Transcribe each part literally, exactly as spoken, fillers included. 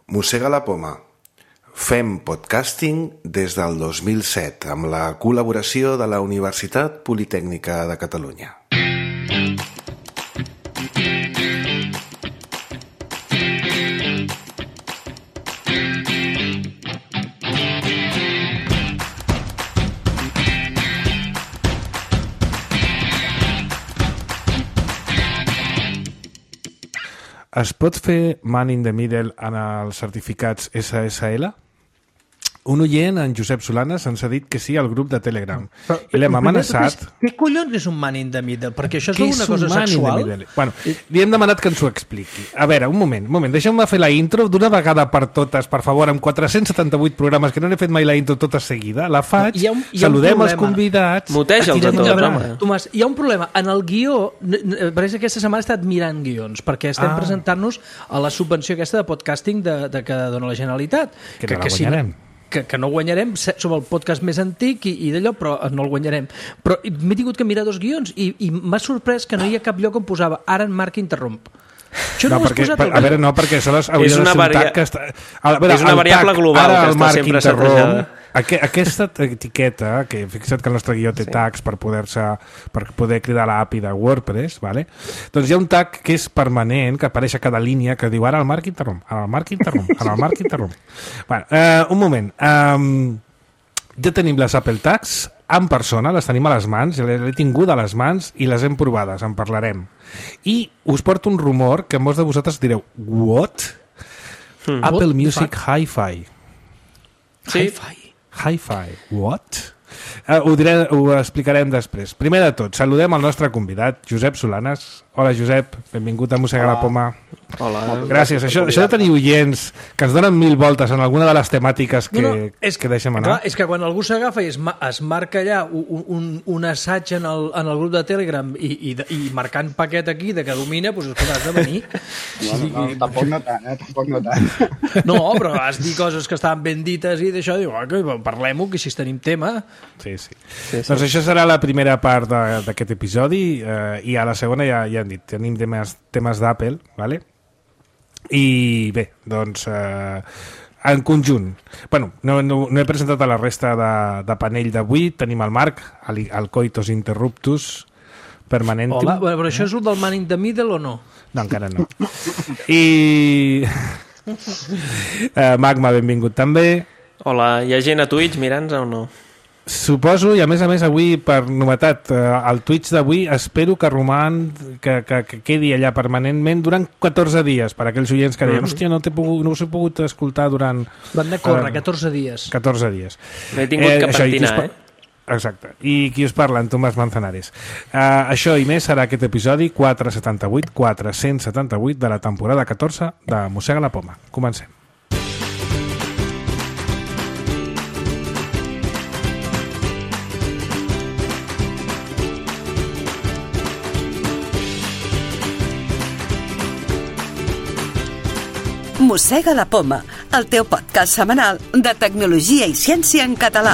Mossega la poma. Fem podcasting des del dos mil set amb la col·laboració de la Universitat Politècnica de Catalunya. Es pot fer man in the middle en els certificats S S L? Un oient, en Josep Solanes, ens ha dit que sí al grup de Telegram. Però, I l'hem amenaçat... Què collons és un man in the middle? Perquè això és una cosa sexual? Bueno, li hem demanat que ens ho expliqui. A veure, un moment, un moment. Deixeu-me fer la intro d'una vegada per totes, per favor, amb quatre-cents setanta-vuit programes, que no n'he fet mai la intro tota seguida. La faig, hi ha un, hi ha saludem els convidats... Muteja'ls a tots, home. Tomàs, hi ha un problema. En el guió, per exemple, aquesta setmana he estat mirant guions, perquè estem ah. presentant-nos a la subvenció aquesta de podcasting de, de que dona la Generalitat. Que, que no la guanyarem. Si, Que, que no guanyarem, som el podcast més antic i, i d'allò, però no el guanyarem. Però m'he tingut que mirar dos guions i, i m'ha sorprès que no hi ha cap lloc on posava ara en Marc interromp. Això no, no ho has perquè, posat per, a veure, no, perquè això hauria de ser un varia... tag que està... A veure, és una variable tag, global que està Marc sempre setejada. Aqu aquesta etiqueta, que fixa't que el nostre guió té sí. tags per poder-se per poder cridar l'A P I de WordPress, vale? Doncs hi ha un tag que és permanent, que apareix a cada línia, que diu ara el Marc interromp, ara el Marc interromp, ara el Marc interromp. Bueno, uh, un moment. Um, ja tenim les Apple Tags en persona, les tenim a les mans, les he tingut a les mans i les hem provades, en parlarem. I us porto un rumor que molts de vosaltres direu, what? Hmm. Apple what? Music Hi-Fi. Sí. Hi-Fi. Hi-Fi. What? Uh, ho, diré, ho explicarem després. Primer de tot, saludem el nostre convidat, Josep Solanes. Hola, Josep. Benvingut a Mossega la Poma. Hola. Gràcies. Això, això de tenir oients que ens donen mil voltes en alguna de les temàtiques que, no, no, és, que deixem anar. Clar, és que quan algú s'agafa i es, es marca allà un, un, un assaig en el, en el grup de Telegram i, i, i marcant paquet aquí de que domina, doncs escolta, has de venir. No, no, no, tampoc no tant, eh? Tampoc no tant. No, però has dit coses que estaven ben dites i d'això, diu, oh, parlem-ho, que si tenim tema. Sí, sí. sí, sí. Doncs això serà la primera part d'aquest episodi eh, i a la segona ja, ja hem dit, tenim temes, temes d'Apple, vale? I bé, doncs eh, en conjunt, bueno, no, no, no he presentat a la resta de, de panell d'avui. Tenim el Marc, el, el Coitus Interruptus Permanentum. Hola, però això és un del Man in the Middle o no? No, encara no. I uh, Magma, benvingut també. Hola, hi ha gent a Twitch mirant-nos o no? Suposo, i a més a més avui, per novetat, el Twitch d'avui espero que roman, que, que, que quedi allà permanentment durant catorze dies, per aquells oients que deien, mm-hmm. hòstia, no, pogut, no us he pogut escoltar durant... Van de córrer, uh, catorze dies. catorze dies. M'he tingut eh, que pentinar, par... eh? Exacte. I qui us parla, en Tomàs Manzanares. Uh, això i més serà aquest episodi quatre-cents setanta-vuit, quatre-cents setanta-vuit de la temporada catorze de Mossega la Poma. Comencem. Mossega la Poma, el teu podcast setmanal de tecnologia i ciència en català.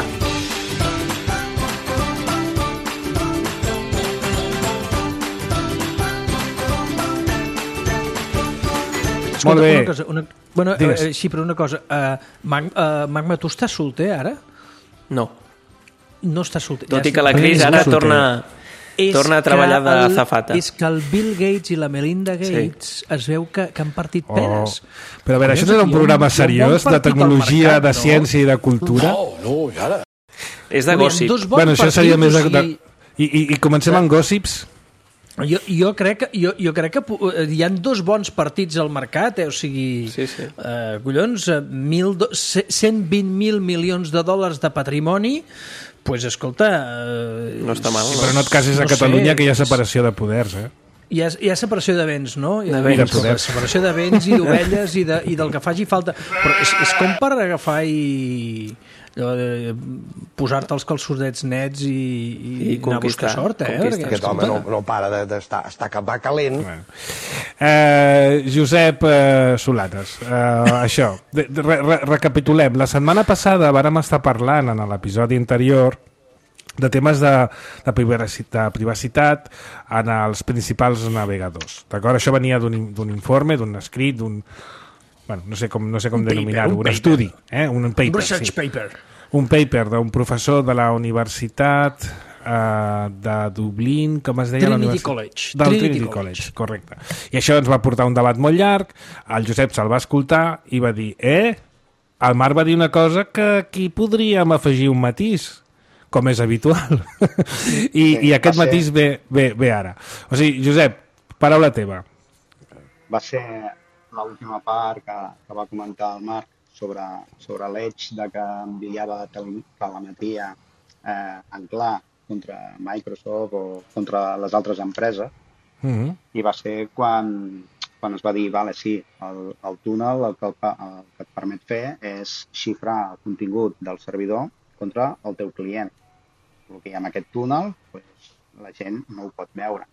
Escolta, Molt bé. Una cosa, una, bueno, eh, sí, però una cosa. Uh, Mag, uh, Magma, tu estàs solter ara? No. No estàs solter. Tot i que la Cris ara torna... És Torna a treballar de zafata. És que el Bill Gates i la Melinda Gates sí. es veu que, que han partit peres. Oh. Però a veure, això no era un programa seriós de tecnologia, mercat, de ciència no? i de cultura? No, no, ja ara. És de gossip. Bueno, això seria més de... de... I, i, I comencem amb gossips? Jo, jo, crec que, jo, jo crec que hi ha dos bons partits al mercat, eh? O sigui, sí, sí. Eh, collons, mil, cent vint mil milions de dòlars de patrimoni, pues escolta... Eh, no està mal, sí, no? Però no et casis a no Catalunya, sé, que hi ha separació de poders, eh? Hi ha, hi ha separació de béns, no? Hi ha de béns. de separació de béns i d'ovelles i, de, i del que faci falta. Però és, és com per agafar i... posar-te els calçotets nets i, i, I anar a buscar sort, eh? Perquè, aquest home no, no para d'estar de, està cap calent. Bueno. Eh, Josep eh, Solanes, eh, això, re, re, recapitulem. La setmana passada vàrem estar parlant en l'episodi anterior de temes de, de, privacitat, de privacitat en els principals navegadors. D'acord? Això venia d'un informe, d'un escrit, d'un bueno, no sé com, no sé com Un paper, denominar-ho, un un, paper. estudi, eh? un paper, Un research sí. paper. Un paper d'un professor de la Universitat uh, de Dublín, com es deia? Trinity la universitat? College. Del Trinity Trinity College. College, correcte. I això ens va portar un debat molt llarg, el Josep se'l va escoltar i va dir, eh, el Marc va dir una cosa que aquí podríem afegir un matís, com és habitual. I, Sí, i aquest va ser- matís ve, ve, ve ara. O sigui, Josep, paraula teva. Va ser l'última part que, que va comentar el Marc sobre, sobre l'Edge de que enviava tele- telemetria eh, en clar contra Microsoft o contra les altres empreses. Mm -hmm. I va ser quan, quan es va dir, vale, sí, el, el túnel el que, el, pa- el que et permet fer és xifrar el contingut del servidor contra el teu client. El que hi ha en aquest túnel, pues, la gent no ho pot veure.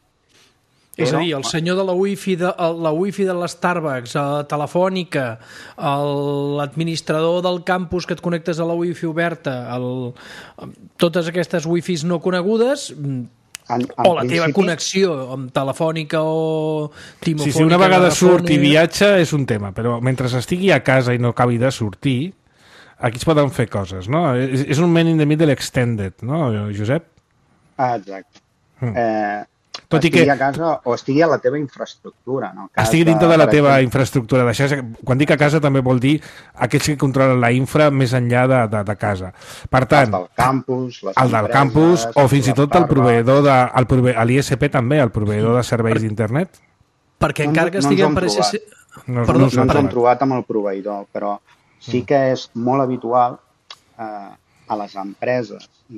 És Però- a dir, el senyor de la wifi de, el- la wifi de l'Starbucks, la Telefònica, el- l'administrador del campus que et connectes a la wifi oberta, el, totes aquestes wifis no conegudes, En, en o la teva principi, connexió amb Telefònica o Timofònica... Sí, sí, una vegada surt i Agafònia- viatja és un tema, però mentre estigui a casa i no acabi de sortir, aquí es poden fer coses, no? És, és un man in the middle extended, no, Josep? Ah, exacte. Mm. Eh, Tot i estigui que- a casa o estigui a la teva infraestructura. No? Cas Estigui dintre de la per teva exemple, infraestructura de xarxa. Quan dic a casa també vol dir aquells que controlen la infra més enllà de, de, de casa. Per els tant, del campus, les el del empreses, campus o fins i les tot el Starbucks. proveïdor de, el prove, l'I S P també, el proveïdor de serveis d'internet. Perquè No ens- encara que no ens estiguem ho per hem S S... No, Perdó, No, no s'ho no ens han hem trobat. trobat amb el proveïdor, però sí que és molt habitual eh, a les empreses i,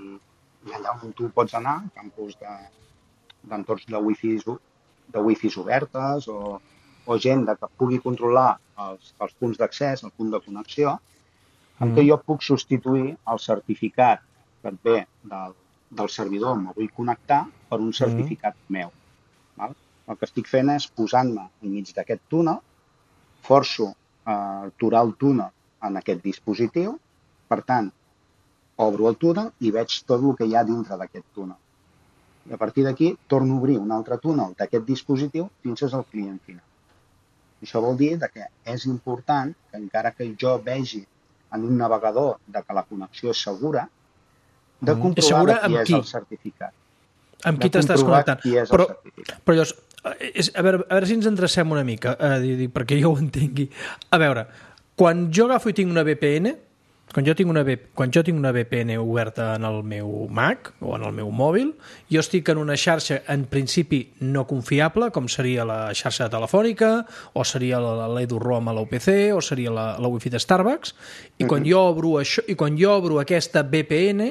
i allà on tu pots anar, campus de, d'entorns de wifi, de wifis obertes o, o gent de que pugui controlar els, els punts d'accés, el punt de connexió, en què jo puc substituir el certificat que et ve del, del servidor on me vull connectar per un certificat meu. Val? El que estic fent és posant-me enmig d'aquest túnel, forço a aturar el túnel en aquest dispositiu, per tant, obro el túnel i veig tot el que hi ha dintre d'aquest túnel. I a partir d'aquí torno a obrir un altre túnel d'aquest dispositiu fins al client final. Això vol dir que és important que encara que jo vegi en un navegador de que la connexió és segura, de És comprovar segura de qui amb és qui? el certificat. Amb qui de t'estàs comprovar connectant? qui és el Però, certificat. però llavors, eh, és, a, veure, a veure si ens endrecem una mica, eh, dic, dic, perquè jo ho entengui. A veure, quan jo agafo i tinc una V P N, quan jo tinc una, v, quan jo tinc una V P N oberta en el meu Mac o en el meu mòbil, jo estic en una xarxa en principi no confiable, com seria la xarxa telefònica, o seria l'EduROM a l'U P C, o seria la, la Wi-Fi de Starbucks, i quan jo obro això, i quan jo obro aquesta V P N,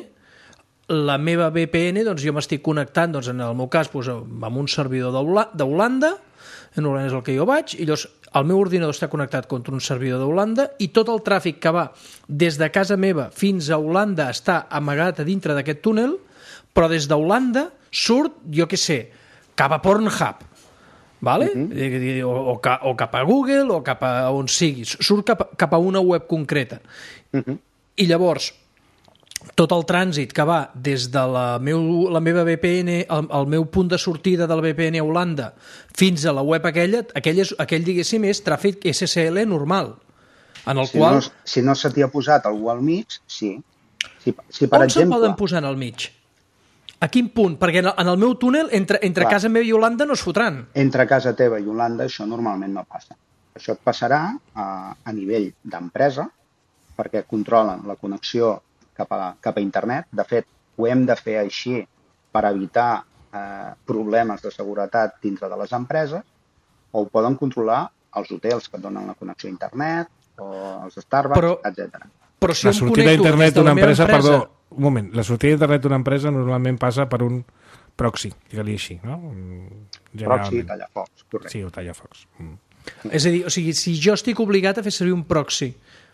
la meva V P N, doncs jo m'estic connectant, doncs en el meu cas, doncs, amb un servidor d'Holanda, normalment és el que jo vaig, i llavors el meu ordinador està connectat contra un servidor d'Holanda i tot el tràfic que va des de casa meva fins a Holanda està amagat a dintre d'aquest túnel, però des d'Holanda surt, jo què sé, cap a Pornhub, vale? Uh-huh. o, o, ca, o cap a Google o cap a on sigui, surt cap, cap a una web concreta. Uh-huh. I llavors, tot el trànsit que va des de la, meu, la meva V P N, el, el meu punt de sortida de la V P N a Holanda fins a la web aquella, aquell, és, aquell diguéssim, és tràfic S S L normal, en el Si, qual... no, si no se t'hi ha posat algú al mig, sí. Si, si per On se'l exemple... poden posar en el mig? A quin punt? Perquè en el, en el meu túnel, entre, entre Clar. casa meva i Holanda, no es fotran. Entre casa teva i Holanda això normalment no passa. Això et passarà a, a nivell d'empresa perquè controlen la connexió cap a, cap a internet. De fet, ho hem de fer així per evitar eh, problemes de seguretat dintre de les empreses, o ho poden controlar els hotels que et donen la connexió a internet, o els Starbucks, Però- etcètera. Però si La jo em sortida connecto d'internet des de la d'una meva empresa, empresa... perdó, un moment, la sortida d'internet d'una empresa normalment passa per un proxy, digue-li així, no? Proxy, Generalment. tallafocs, correcte. Sí, o tallafocs. Mm. És a dir, o sigui, si jo estic obligat a fer servir un proxy,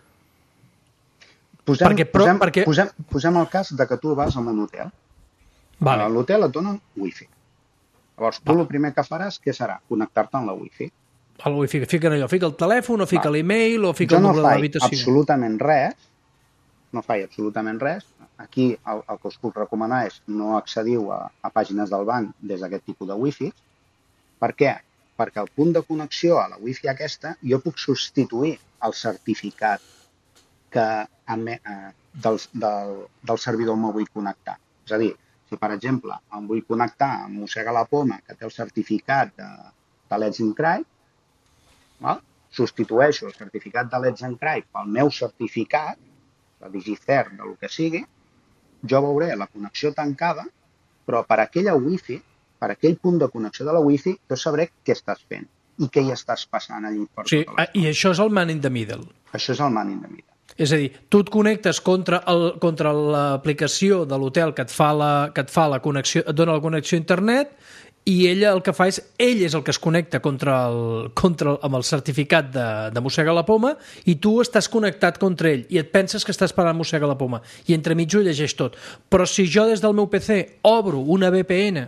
Posem, Perquè, però- posem, perquè- posem, posem el cas de que tu vas a un hotel. vale. A l'hotel et donen wifi. Llavors, tu el primer que faràs, què serà? Connectar-te amb la wifi. el wifi, fiquen allò, fica el telèfon, o fica Va. l'email, o fica Jo el no número de faig l'habitació. absolutament res, no faig absolutament res. Aquí el, el que us puc recomanar és no accediu a, a pàgines del banc des d'aquest tipus de wifi. Per què? perquè al punt de connexió a la Wi-Fi aquesta jo puc substituir el certificat que eme, eh, del, del, del servidor on me vull connectar. És a dir, si per exemple em vull connectar amb Mossega la Poma, que té el certificat de, de Let's Encrypt, val? Substitueixo el certificat de Let's Encrypt pel meu certificat, la DigiCert, de lo que sigui, jo veuré la connexió tancada, però per aquella Wi-Fi, per aquell punt de connexió de la Wi-Fi, jo sabré què estàs fent i què hi estàs passant allí per sí, tota I això és el man in the middle. Això és el man in the middle. És a dir, tu et connectes contra, el, contra l'aplicació de l'hotel que et fa la, que et fa la connexió, et dona la connexió a internet, i ella el que fa és, ell és el que es connecta contra el, contra el, amb el certificat de, de Mossega la Poma, i tu estàs connectat contra ell i et penses que estàs parlant Mossega la Poma, i entremig ho llegeix tot. Però si jo des del meu P C obro una V P N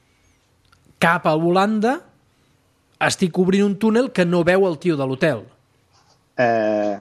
cap a Holanda, estic obrint un túnel que no veu el tio de l'hotel. Eh,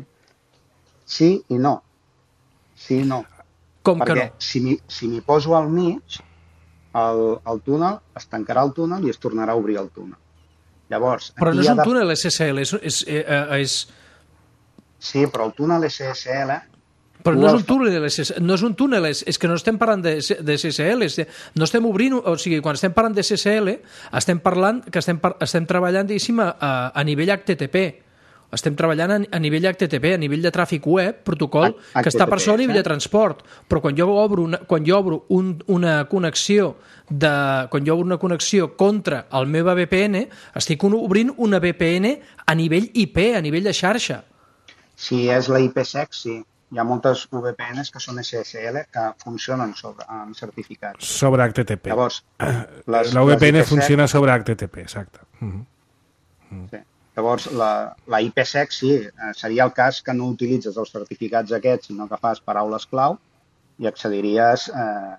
sí i no. Sí i no. Com Perquè que no? si m'hi si m'hi poso al mig, el, el túnel, es tancarà el túnel i es tornarà a obrir el túnel. Llavors, però no és un de... túnel S S L, és... és, és... Sí, però el túnel S S L... Però no és un túnel, no és un túnel, és, és que no estem parlant de, de S S L, és, no estem obrint, o sigui, quan estem parlant de S S L, estem parlant que estem, estem treballant, diguéssim, a, a nivell H T T P. Estem treballant a, a nivell H T T P, a nivell de tràfic web, protocol, que està per sobre a nivell de transport. Però quan jo obro una, quan jo obro un, una connexió de, quan jo obro una connexió contra el meu V P N, estic obrint una V P N a nivell I P, a nivell de xarxa. Si és la IPsec, sí. Hi ha moltes V P Ns que són S S L que funcionen sobre, amb certificats. Sobre H T T P. Llavors, les, la V P N les funciona sobre H T T P, exacte. Uh -huh. Uh -huh. Sí. Llavors, la, la IPsec, sí, seria el cas que no utilitzes els certificats aquests, sinó que fas paraules clau i accediries, eh,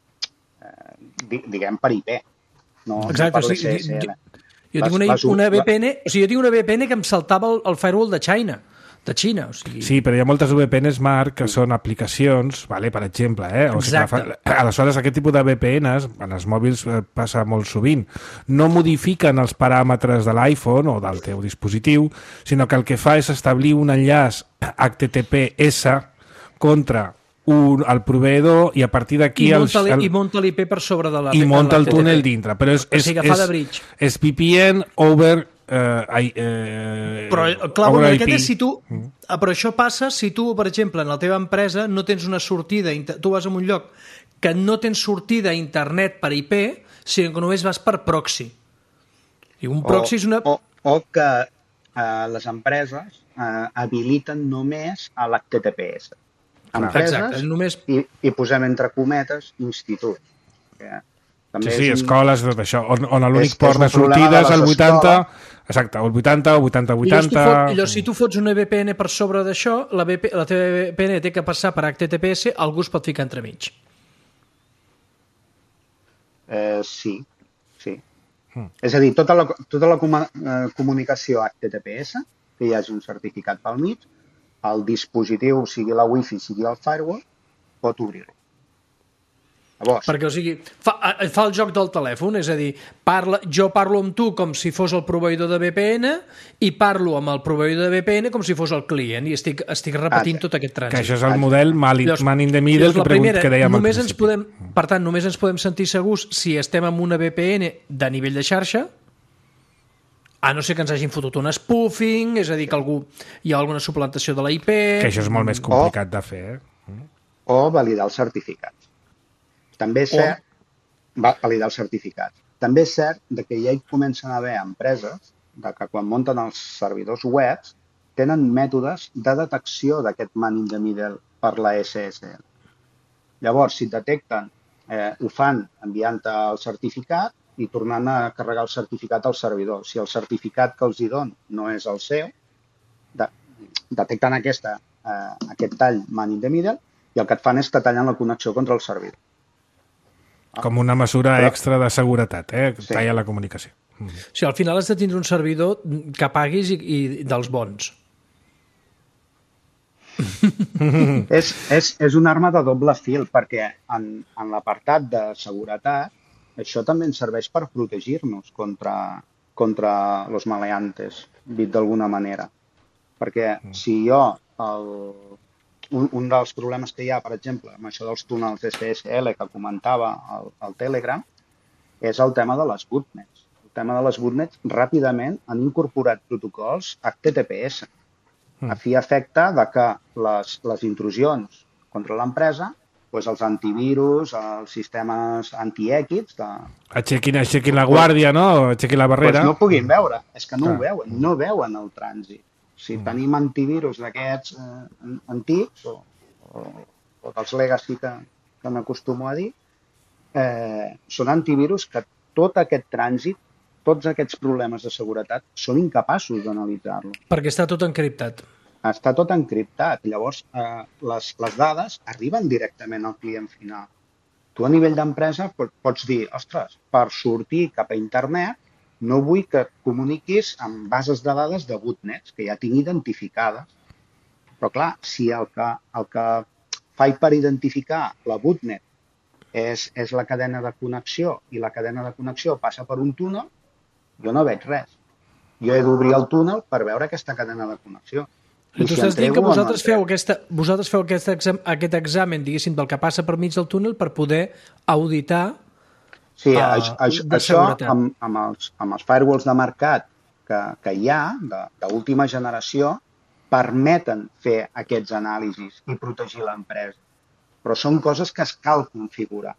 eh, diguem, per I P. No, exacte, no per sí, S S L. Jo, jo tinc una, les, una V P N, o sigui, jo tinc una V P N que em saltava el, el firewall de China. de Xina. O sigui... Sí, però hi ha moltes V P Ns, Marc, que són aplicacions, vale, per exemple, eh? O sigui, fa... aleshores aquest tipus de V P Ns en els mòbils passa molt sovint. No modifiquen els paràmetres de l'iPhone o del teu dispositiu, sinó que el que fa és establir un enllaç H T T P S contra un, el proveïdor i a partir d'aquí... I munta el... l'I P per sobre de la... I munta el túnel dintre. Però és, és, o sigui, que fa de bridge. És V P N over... Uh, I, uh, però clar, bueno, aquest és si tu mm. però això passa si tu, per exemple, en la teva empresa no tens una sortida, tu vas a un lloc que no tens sortida a internet per I P, sinó que només vas per proxy. I un proxy o, és una... O, o que uh, les empreses uh, habiliten només a l'H T T P S. Empreses, exacte, només... i, i posem entre cometes instituts. Que també sí, sí, un... escoles, tot això, on, on l'únic port de sortida és el vuitanta... Exacte, el vuitanta o vuitanta vuitanta... I llavors, si tu fots una V P N per sobre d'això, la, V P, la teva V P N té que passar per H T T P S, algú es pot ficar entremig. Eh, sí, sí. Mm. És a dir, tota la, tota la com, eh, comunicació H T T P S, que hi hagi un certificat pel mig, el dispositiu, sigui la Wi-Fi, sigui el firewall, pot obrir-lo. Llavors. Perquè, o sigui, fa, fa el joc del telèfon, és a dir, parla, jo parlo amb tu com si fos el proveïdor de V P N i parlo amb el proveïdor de V P N com si fos el client i estic, estic repetint ah, tot aquest trànsit. Que això és el model man in the middle que, primera, que dèiem només ens podem, per tant, només ens podem sentir segurs si estem amb una V P N de nivell de xarxa, a no ser que ens hagin fotut un spoofing, és a dir, que algú hi ha alguna suplantació de la I P... Que això és molt més complicat o, de fer. Eh? O validar els certificats. També és cert, va validar els certificats. També és cert que ja hi comencen a haver empreses de que quan munten els servidors webs tenen mètodes de detecció d'aquest man in the middle per la S S L. Llavors, si detecten, eh, ho fan enviant el certificat i tornant a carregar el certificat al servidor. Si el certificat que els hi don no és el seu, de, detecten aquesta, eh, aquest tall man in the middle i el que et fan és que tallen la connexió contra el servidor. Com una mesura Però, extra de seguretat, eh? Sí. Talla la comunicació. Mm. O sigui, al final has de tindre un servidor que paguis i, i dels bons. és, és, és una arma de doble fil, perquè en, en l'apartat de seguretat això també ens serveix per protegir-nos contra, contra los maleantes, dit d'alguna manera. Perquè si jo, el, un, un dels problemes que hi ha, per exemple, amb això dels túnels S S L que comentava el, el Telegram, és el tema de les botnets. El tema de les botnets, ràpidament han incorporat protocols H T T P S, a fi efecte de que les, les intrusions contra l'empresa, doncs els antivirus, els sistemes anti-èquids... De... Aixequin, aixequin la guàrdia, no? Aixequin la barrera. Doncs no puguin veure, és que no ho veuen, no veuen el trànsit. Si tenim antivirus d'aquests eh, antics, o, o, o dels legacy que, que m'acostumo a dir, eh, són antivirus que tot aquest trànsit, tots aquests problemes de seguretat, són incapaços d'analitzar-lo. Perquè està tot encriptat. Està tot encriptat. Llavors, eh, les, les dades arriben directament al client final. Tu a nivell d'empresa pots dir, ostres, per sortir cap a internet no vull que et comuniquis amb bases de dades de botnets, que ja tinc identificades. Però clar, si el que, el que faig per identificar la botnet és, és la cadena de connexió i la cadena de connexió passa per un túnel, jo no veig res. Jo he d'obrir el túnel per veure aquesta cadena de connexió. I tu si estàs dient que vosaltres feu, aquesta, vosaltres feu aquest, exam, aquest examen, diguéssim, del que passa per mig del túnel per poder auditar sí, uh, això, això amb, amb, els, amb els firewalls de mercat que, que hi ha, d'última generació, permeten fer aquests anàlisis i protegir l'empresa. Però són coses que es cal configurar.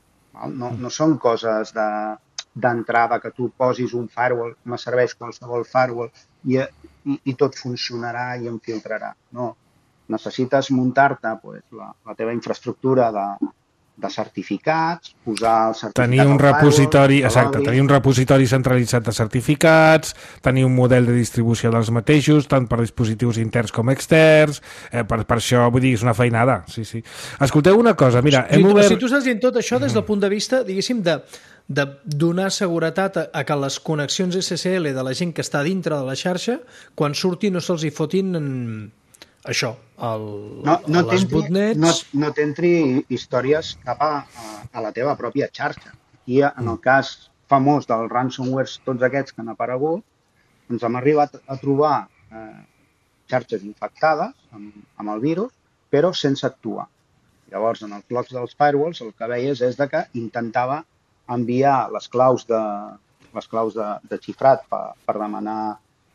No, no són coses de... d'entrada, que tu posis un firewall, me serveix qualsevol firewall i, i, i tot funcionarà i em filtrarà. No, necessites muntar-te pues, la, la teva infraestructura de, de certificats, posar el certificat tenir un repositori, firewall, exacte, tenir un repositori centralitzat de certificats, tenir un model de distribució dels mateixos, tant per dispositius interns com externs, eh, per, per això, vull dir, és una feinada, sí, sí. Escolteu una cosa, mira, hem si, obert... Si tu estàs dient tot això des del punt de vista, diguéssim, de de donar seguretat a, a que les connexions S S L de la gent que està dintre de la xarxa, quan surti no se'ls hi fotin en això, el, no, no a les botnets... No, no t'entri històries cap a, a, a la teva pròpia xarxa. Aquí, en el cas famós del ransomware, tots aquests que han aparegut, ens hem arribat a trobar eh, xarxes infectades amb, amb el virus, però sense actuar. Llavors, en els logs dels firewalls, el que veies és de que intentava enviar les claus de, les claus de, de xifrat per, per demanar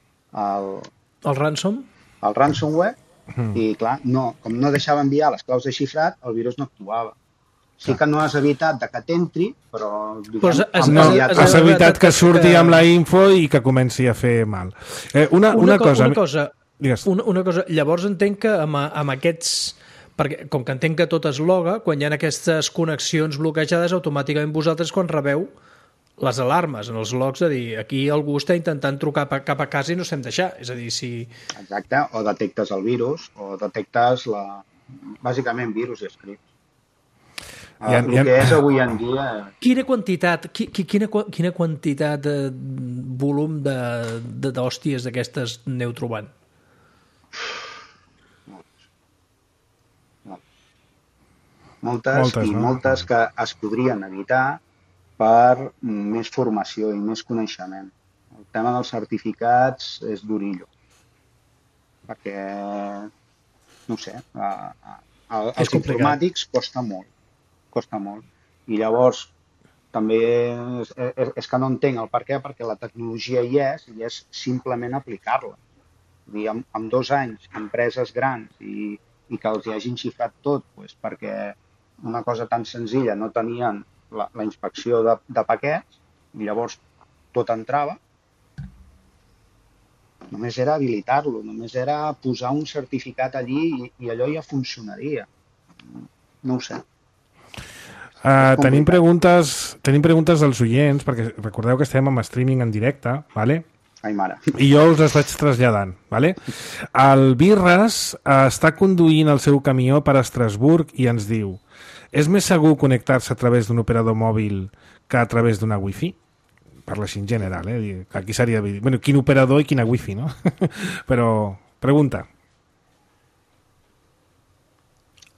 el, el ransom, el ransomware, mm. i clar, no, com no deixava enviar les claus de xifrat, el virus no actuava. Sí que no has evitat de que t'entri, però... Diguem, pues has, no, has, has evitat que surti que... amb la info i que comenci a fer mal. Eh, una, una, una cosa... Una cosa, una, una cosa, llavors entenc que amb, amb aquests... Perquè, com que entenc que tot es loga, quan hi ha aquestes connexions bloquejades, automàticament vosaltres, quan rebeu les alarmes en els logs, de dir, aquí algú està intentant trucar cap a casa i no s'hem deixar. És a dir, si... Exacte, o detectes el virus, o detectes, la... bàsicament, virus i scripts. Uh, el que és avui en dia... Quina quantitat, qui, quina, quina quantitat de volum d'hòsties d'aquestes aneu trobant? Moltes, moltes, i no? moltes que es podrien evitar per més formació i més coneixement. El tema dels certificats és durillo, perquè, no sé, a, a, a, els informàtics costa molt, costa molt. I llavors, també és, és, és que no entenc el per què, perquè la tecnologia hi és i és simplement aplicar-la. En, en dos anys, empreses grans i, i que els hi hagin xifrat tot, doncs, perquè una cosa tan senzilla, no tenien la, la inspecció de, de paquets, i llavors tot entrava. Només era habilitar-lo, només era posar un certificat allí i, i allò ja funcionaria. No ho sé. Uh, tenim preguntes, tenim preguntes dels oients, perquè recordeu que estem amb streaming en directe, ¿vale? Ai, mare. I jo us les vaig traslladant. ¿Vale? El Birres uh, està conduint el seu camió per Estrasburg i ens diu: és més segur connectar-se a través d'un operador mòbil que a través d'una wifi? Parla així en general, eh? Aquí seria... Bueno, quin operador i quina wifi, no? Però, pregunta.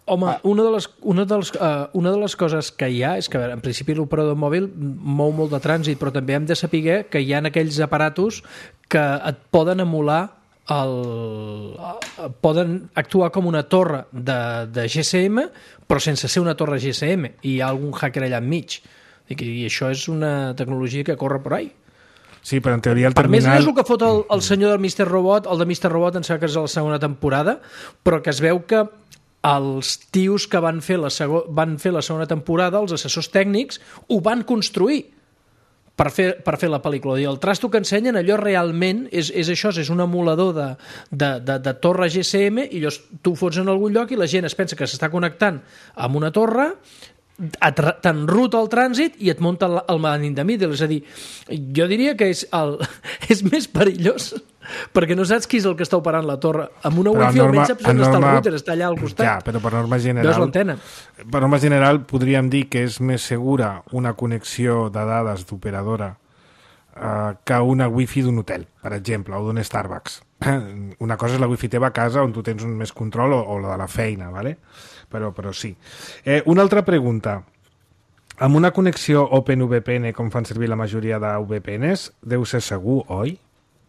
Home, ah. una, de les, una, de les, uh, una de les coses que hi ha és que, en principi, l'operador mòbil mou molt de trànsit, però també hem de saber que hi ha aquells aparatos que et poden emular el, uh, poden actuar com una torre de, de G S M, però sense ser una torre G S M, i hi ha algun hacker allà enmig. I això és una tecnologia que corre per ahí. Sí, però en teoria el per terminal... Per més és el que fot el, el senyor del mister Robot, el de mister Robot em sembla que és la segona temporada, però que es veu que els tios que van fer la, sego... van fer la segona temporada, els assessors tècnics, ho van construir per fer, per fer la pel·lícula. I el trasto que ensenyen, allò realment és, és això, és un emulador de, de, de, de torre G S M, i llavors tu ho fots en algun lloc i la gent es pensa que s'està connectant amb una torre, t'enruta el trànsit i et munta el man in the middle. És a dir, jo diria que és, el, és més perillós perquè no saps qui és el que està operant la torre. Amb una wifi almenys saps on està el router, està allà al costat. Ja, però per norma general, veus l'antena. Per norma general podríem dir que és més segura una connexió de dades d'operadora eh, que una wifi d'un hotel, per exemple, o d'un Starbucks. Una cosa és la wifi teva a casa on tu tens un més control, o, o la de la feina, ¿vale? Però, però sí. Eh, una altra pregunta. Amb una connexió OpenVPN, com fan servir la majoria de V P Ns, deu ser segur, oi?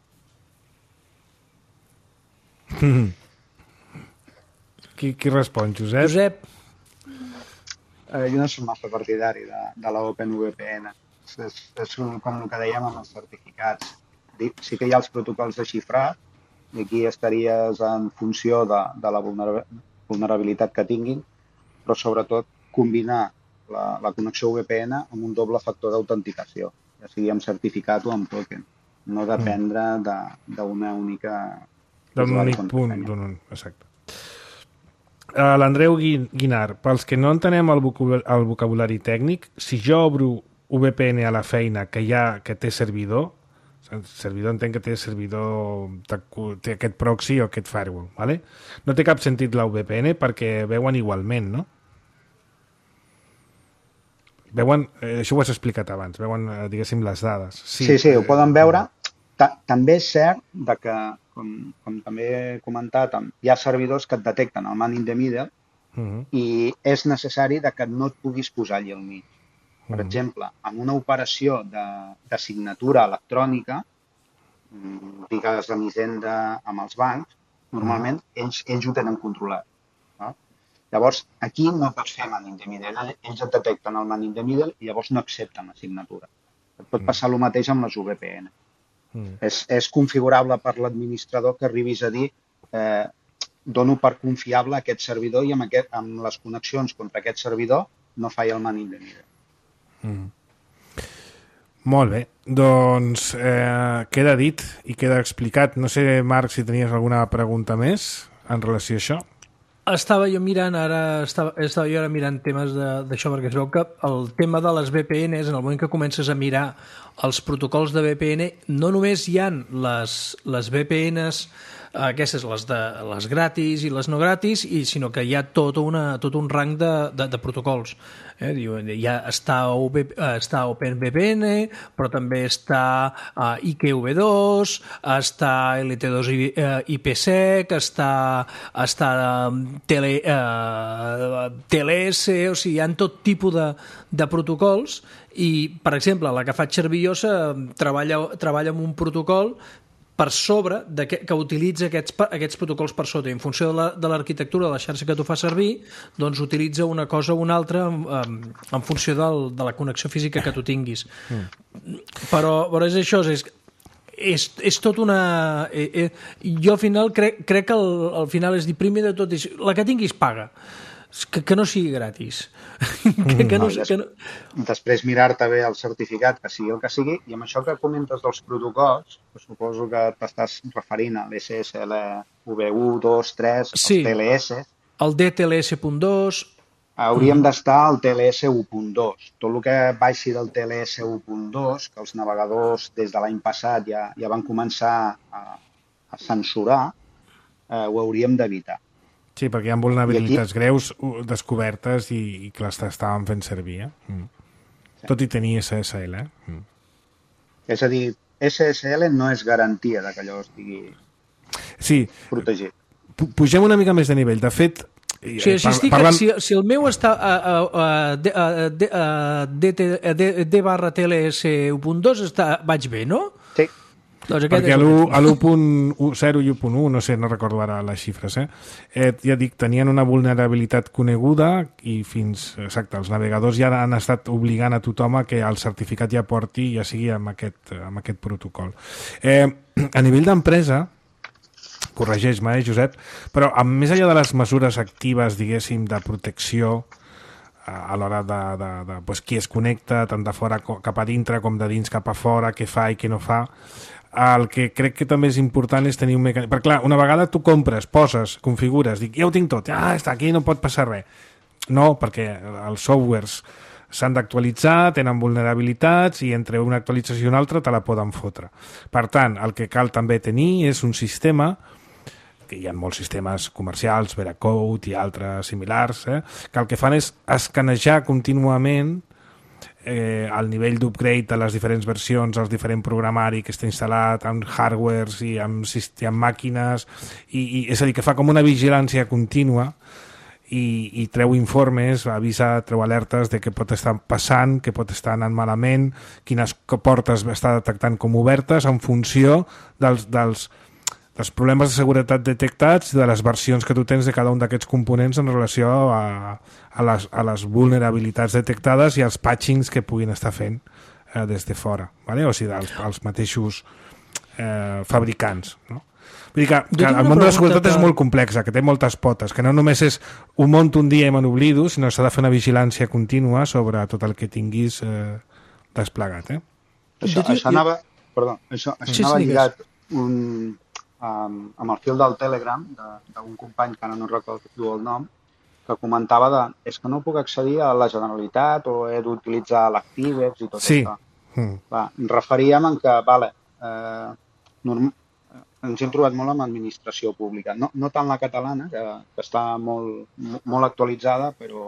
qui, qui respon, Josep? Josep. Eh, jo no soc massa partidari de, de la OpenVPN. És, és, és com el que dèiem amb els certificats. Sí que hi ha els protocols de xifrat, i aquí estaries en funció de, de la vulnerabilitat que tinguin, però sobretot combinar la, la connexió V P N amb un doble factor d'autenticació, ja sigui amb certificat o amb token, no dependre d'una única... D'un únic punt, d'un... Exacte. Uh, L'Andreu Guinar, pels que no entenem el, vocabulari, el vocabulari tècnic, si jo obro V P N a la feina que, ha, que té servidor, el servidor entenc que té servidor, té aquest proxy o aquest firewall, ¿vale? No té cap sentit la V P N perquè veuen igualment, no? Veuen, eh, això ho has explicat abans, veuen, eh, diguéssim, les dades. Sí, sí, sí ho poden veure. Ta també és cert de que, com, com també he comentat, hi ha servidors que et detecten el man in the middle uh -huh. i és necessari de que no et puguis posar allà al mig. Per exemple, en una operació de, de signatura electrònica, digues d'Hisenda amb els bancs, normalment ells, ells ho tenen controlat. No? Llavors, aquí no pots fer man in the middle. Ells et detecten el man in the middle i llavors no accepten la signatura. Et pot passar el mateix amb les V P N. Mm. És, és configurable per l'administrador que arribis a dir eh, dono per confiable aquest servidor i amb, aquest, amb les connexions contra aquest servidor no falla el man in the middle. Mm. Molt bé, doncs eh, queda dit i queda explicat. No sé, Marc, si tenies alguna pregunta més en relació a això. Estava jo mirant ara estava, estava jo ara mirant temes d'això, perquè es veu que el tema de les V P Ns, en el moment que comences a mirar els protocols de V P N, no només hi ha les, les V P Ns aquestes, les, de, les gratis i les no gratis, i, sinó que hi ha tot, una, tot un rang de, de, de protocols. Eh? Diu, ja està, està OpenVPN, però també està uh, I K V dos, està L T dos I P sec, està, està um, tele, uh, T L S, o sigui, hi ha tot tipus de, de protocols, i, per exemple, la que faig servir jo treballa, treballa amb un protocol per sobre de que, que utilitza aquests, aquests protocols per sota, i en funció de l'arquitectura de la xarxa que tu fa servir, doncs utilitza una cosa o una altra en, en funció del, de la connexió física que tu tinguis. Mm. Però, però és això, és, és, és tot una... Eh, eh, jo al final crec, crec que al, al final és dir, primer de tot, és, la que tinguis paga. Que, que no sigui gratis. que, que no, no, que no... Després mirar-te bé el certificat, que sigui el que sigui, i amb això que comentes dels protocols, suposo que t'estàs referint a l'S S L V u, dos, tres, sí, els T L S. El D T L S punt dos. Hauríem d'estar al T L S u punt dos. Tot el que baixi del T L S u punt dos, que els navegadors des de l'any passat ja, ja van començar a, a censurar, eh, ho hauríem d'evitar. Sí, perquè hi ha vulnerabilitats aquí... greus descobertes i, i que les estàvem fent servir. Eh? Mm. Sí. Tot i tenir S S L. Eh? Mm. És a dir, S S L no és garantia de que allò estigui sí. protegit. Pugem una mica més de nivell. De fet, I, o sigui, si, estic, parlant... si, si el meu està a, a, a, a, a, a D barra T L S u punt dos està, vaig bé, no? Sí. Doncs perquè a l'u punt zero i u punt u, no sé, no recordo ara les xifres, eh? eh? Ja dic, tenien una vulnerabilitat coneguda i fins, exacte, els navegadors ja han estat obligant a tothom a que el certificat ja porti, ja sigui amb aquest, amb aquest protocol. Eh, a nivell d'empresa, corregeix-me, eh, Josep, però amb més enllà de les mesures actives, diguéssim, de protecció a l'hora de, de, de pues, qui es connecta, tant de fora cap a dintre com de dins cap a fora, què fa i què no fa, el que crec que també és important és tenir un mecanisme... Perquè, clar, una vegada tu compres, poses, configures, dic, ja ho tinc tot, ah, està aquí, no pot passar res. No, perquè els softwares s'han d'actualitzar, tenen vulnerabilitats i entre una actualització i una altra te la poden fotre. Per tant, el que cal també tenir és un sistema, que hi ha molts sistemes comercials, Veracode i altres similars, eh, que el que fan és escanejar contínuament eh, el nivell d'upgrade de les diferents versions, el diferent programari que està instal·lat amb hardwares i amb, i amb màquines, i, i, és a dir, que fa com una vigilància contínua i, i treu informes, avisa, treu alertes de què pot estar passant, què pot estar anant malament, quines portes està detectant com obertes en funció dels, dels, dels problemes de seguretat detectats i de les versions que tu tens de cada un d'aquests components en relació a, a, les, a les vulnerabilitats detectades i als patchings que puguin estar fent eh, des de fora, ¿vale? O sigui, els, els mateixos eh, fabricants, no? Vull dir que, que el món de la seguretat que... és molt complex, que té moltes potes, que no només és ho monto un dia i me n'oblido, sinó s'ha de fer una vigilància contínua sobre tot el que tinguis eh, desplegat. Eh? Això, això anava, perdó, això, això sí, anava sí, lligat un, um, amb el fil del Telegram d'un company que ara no recordo el nom, que comentava de, és que no puc accedir a la Generalitat o he d'utilitzar l'Activex i tot sí. això. Mm. Va, ens referíem en que, vale, eh, norm... ens hem trobat molt amb administració pública. No, no tant la catalana, que, que està molt, molt actualitzada, però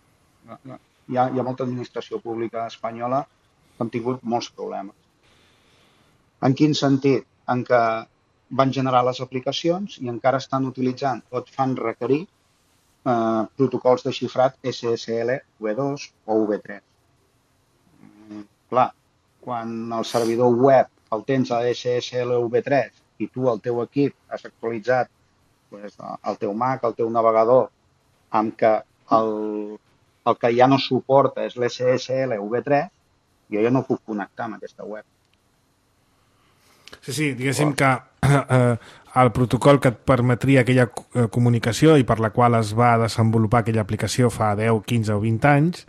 hi ha, hi ha molta administració pública espanyola que han tingut molts problemes. En quin sentit? En què van generar les aplicacions i encara estan utilitzant o et fan requerir eh, protocols de xifrat S S L V dos o V tres. Mm, clar, quan el servidor web el tens a S S L o V tres i tu, el teu equip, has actualitzat pues, el teu Mac, el teu navegador, amb que el, el que ja no suporta és l'S S L o V tres, jo ja no puc connectar amb aquesta web. Sí, sí, diguéssim que eh, el protocol que et permetria aquella eh, comunicació i per la qual es va desenvolupar aquella aplicació fa deu, quinze o vint anys,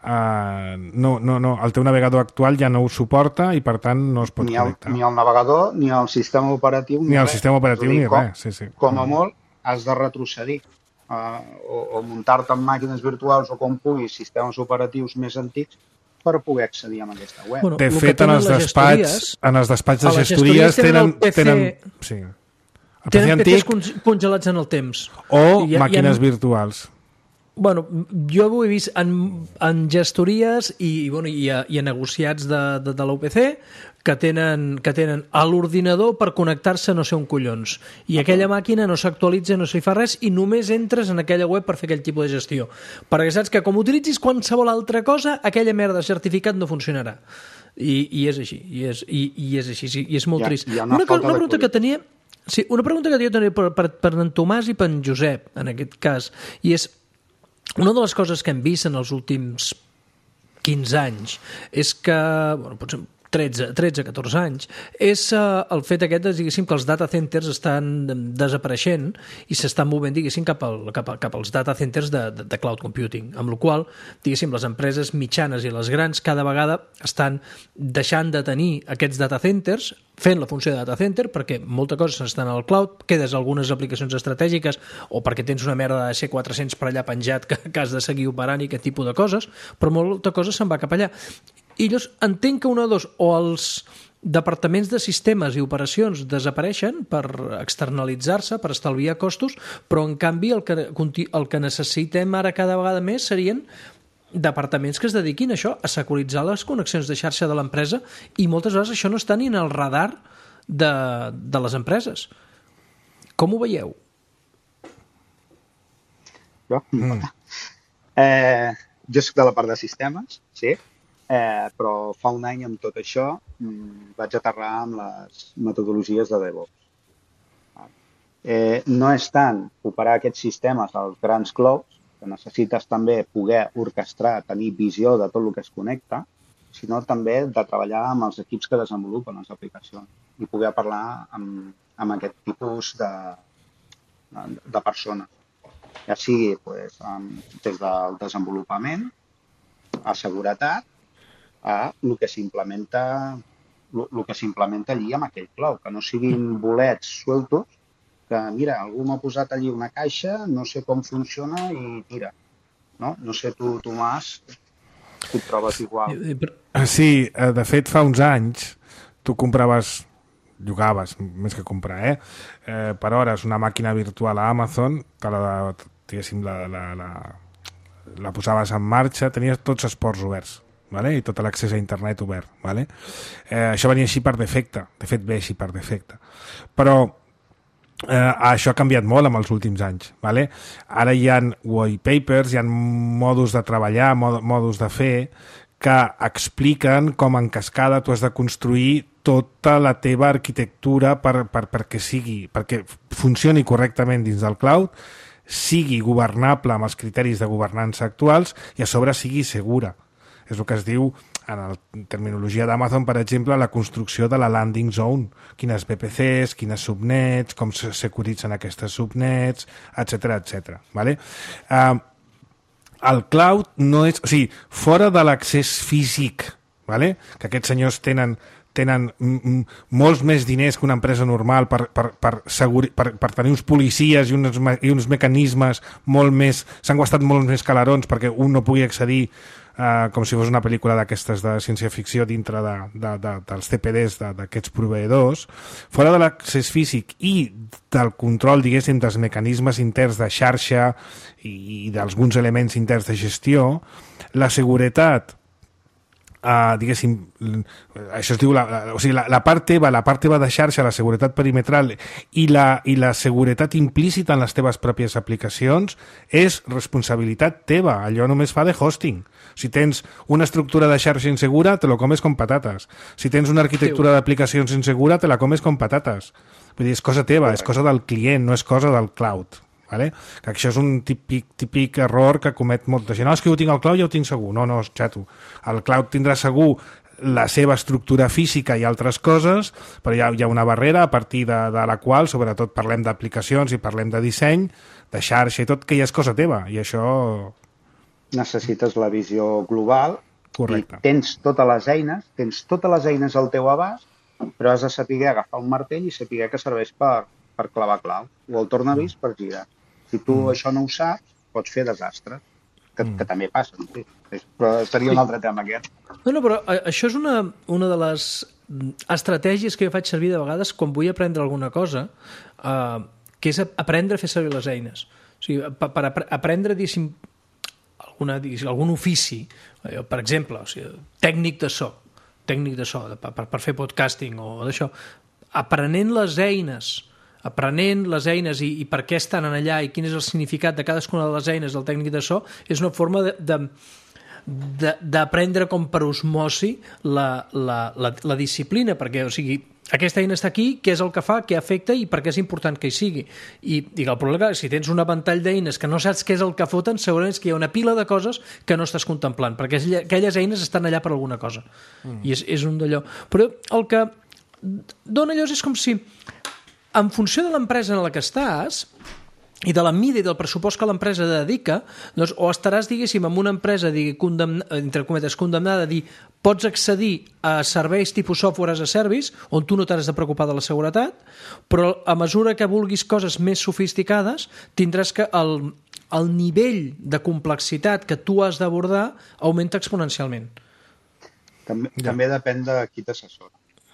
Uh, no, no, no, el teu navegador actual ja no ho suporta i per tant no es pot ni el, connectar. Ni el navegador, ni el sistema operatiu, ni, ni el res. sistema operatiu dir, ni com, res. Sí, sí. Com a molt has de retrocedir uh, o, o muntar-te en màquines virtuals o com puguis sistemes operatius més antics per poder accedir a aquesta web. Bueno, de fet, en els, despatx, en els despatx de gestories tenen... tenen, sí, tenen P Cs congelats en el temps. O I, màquines i, virtuals. Bueno, jo ho he vist en, en gestories i, bueno, i, a, i a negociats de, de, de l'U P C que tenen, que tenen a l'ordinador per connectar-se no sé on collons. I aquella màquina no s'actualitza, no s'hi fa res i només entres en aquella web per fer aquell tipus de gestió. Perquè saps que com utilitzis qualsevol altra cosa, aquella merda de certificat no funcionarà. I, i és així, i és, i, i és així, sí, i és molt ja, trist. una, una, una pregunta que tenia... Sí, una pregunta que tenia per, per, per en Tomàs i per en Josep, en aquest cas, i és una de les coses que hem vist en els últims quinze anys és que, bueno, potser tretze, tretze, catorze anys, és uh, el fet aquest, diguéssim, que els data centers estan desapareixent i s'estan movent, diguéssim, cap, al, cap, a, cap als data centers de, de, de cloud computing, amb la qual cosa, diguéssim, les empreses mitjanes i les grans cada vegada estan deixant de tenir aquests data centers, fent la funció de data center, perquè molta cosa estan al cloud, quedes algunes aplicacions estratègiques o perquè tens una merda de C quatre-cents per allà penjat que, que has de seguir operant i aquest tipus de coses, però molta cosa se'n va cap allà. I llavors entenc que una o dos, o els departaments de sistemes i operacions desapareixen per externalitzar-se, per estalviar costos, però en canvi el que, el que necessitem ara cada vegada més serien departaments que es dediquin a això, a securitzar les connexions de xarxa de l'empresa, i moltes vegades això no està ni en el radar de, de les empreses. Com ho veieu? jo. Mm. Eh, jo soc de la part de sistemes, sí, eh, però fa un any amb tot això mm, vaig aterrar amb les metodologies de DevOps. Eh, no és tant operar aquests sistemes als grans clouds, que necessites també poder orquestrar, tenir visió de tot el que es connecta, sinó també de treballar amb els equips que desenvolupen les aplicacions i poder parlar amb, amb aquest tipus de, de, de persones. Ja sigui pues, amb, des del desenvolupament, a seguretat, a el que s'implementa el que s'implementa allí amb aquell cloud, que no siguin bolets sueltos, que mira, algú m'ha posat allí una caixa, no sé com funciona i tira. No, no sé tu, Tomàs, si et trobes igual. Sí, de fet, fa uns anys tu compraves, llogaves, més que comprar, eh? eh per hores una màquina virtual a Amazon, que la, diguéssim, la, la, la, la posaves en marxa, tenies tots els ports oberts, vale? I tot l'accés a internet obert. Vale? Eh, això venia així per defecte, de fet ve així per defecte. Però Eh, això ha canviat molt amb els últims anys, vale? Ara hi ha white papers, hi ha mòduls de treballar, mòduls de fer que expliquen com en cascada tu has de construir tota la teva arquitectura per, per, perquè sigui, perquè funcioni correctament dins del cloud, sigui governable amb els criteris de governança actuals i a sobre sigui segura. És el que es diu en la terminologia d'Amazon, per exemple, la construcció de la landing zone. Quines V P Cs, quines subnets, com se securitzen aquestes subnets, etcètera, etcètera. Vale? Uh, el cloud no és... O sigui, fora de l'accés físic, vale? Que aquests senyors tenen tenen molts més diners que una empresa normal per, per, per, seguri, per, per tenir uns policies i uns, i uns mecanismes molt més... S'han gastat molts més calarons perquè un no pugui accedir Uh, com si fos una pel·lícula d'aquestes de ciència-ficció dintre de, de, de, dels C P Ds d'aquests proveïdors, fora de l'accés físic i del control, diguéssim, dels mecanismes interns de xarxa i, i d'alguns elements interns de gestió, la seguretat, uh, diguéssim, això es diu, la, la, o sigui, la, la part teva, la part teva de xarxa, la seguretat perimetral i la, i la seguretat implícita en les teves pròpies aplicacions és responsabilitat teva, allò només fa de hosting. Si tens una estructura de xarxa insegura, te lo comes con patates. Si tens una arquitectura d'aplicacions insegura, te la comes con patates. Vull dir, és cosa teva, és cosa del client, no és cosa del cloud. Vale? Que això és un típic, típic error que comet molta gent. No, és que jo tinc el cloud i ja ho tinc segur. No, no, xato. El cloud tindrà segur la seva estructura física i altres coses, però hi ha, hi ha una barrera a partir de, de la qual, sobretot, parlem d'aplicacions i parlem de disseny, de xarxa i tot, que ja és cosa teva. I això... Necessites la visió global. Correcte. I tens totes les eines, tens totes les eines al teu abast, però has de saber agafar un martell i saber que serveix per, per clavar clau, o el tornavís per girar. Si tu mm. això no ho saps, pots fer desastres, que, mm. que també passa, no? Però seria un altre tema aquest. No, no, però això és una, una de les estratègies que jo faig servir de vegades quan vull aprendre alguna cosa, eh, que és aprendre a fer servir les eines. O sigui, per, per aprendre, diguéssim, Una, algun ofici, per exemple, o sigui, tècnic de so, tècnic de so, per, per fer podcasting o d'això, aprenent les eines, aprenent les eines i, i per què estan allà i quin és el significat de cadascuna de les eines del tècnic de so, és una forma de, de, d'aprendre com per osmosi la, la, la, la disciplina, perquè, o sigui, aquesta eina està aquí, què és el que fa, què afecta i per què és important que hi sigui. I, i el problema és que si tens un ventall d'eines que no saps què és el que foten, segurament és que hi ha una pila de coses que no estàs contemplant, perquè aquelles eines estan allà per alguna cosa. Mm. I és, és un d'allò. Però el que dona allò és com si, en funció de l'empresa en la que estàs, i de la mida i del pressupost que l'empresa dedica, doncs, o estaràs, diguéssim, en una empresa digui, condemn... entre cometes, condemnada a dir pots accedir a serveis tipus software as a service, on tu no t'has de preocupar de la seguretat, però a mesura que vulguis coses més sofisticades, tindràs que el, el nivell de complexitat que tu has d'abordar augmenta exponencialment. També, ja. també depèn de qui t'assessora.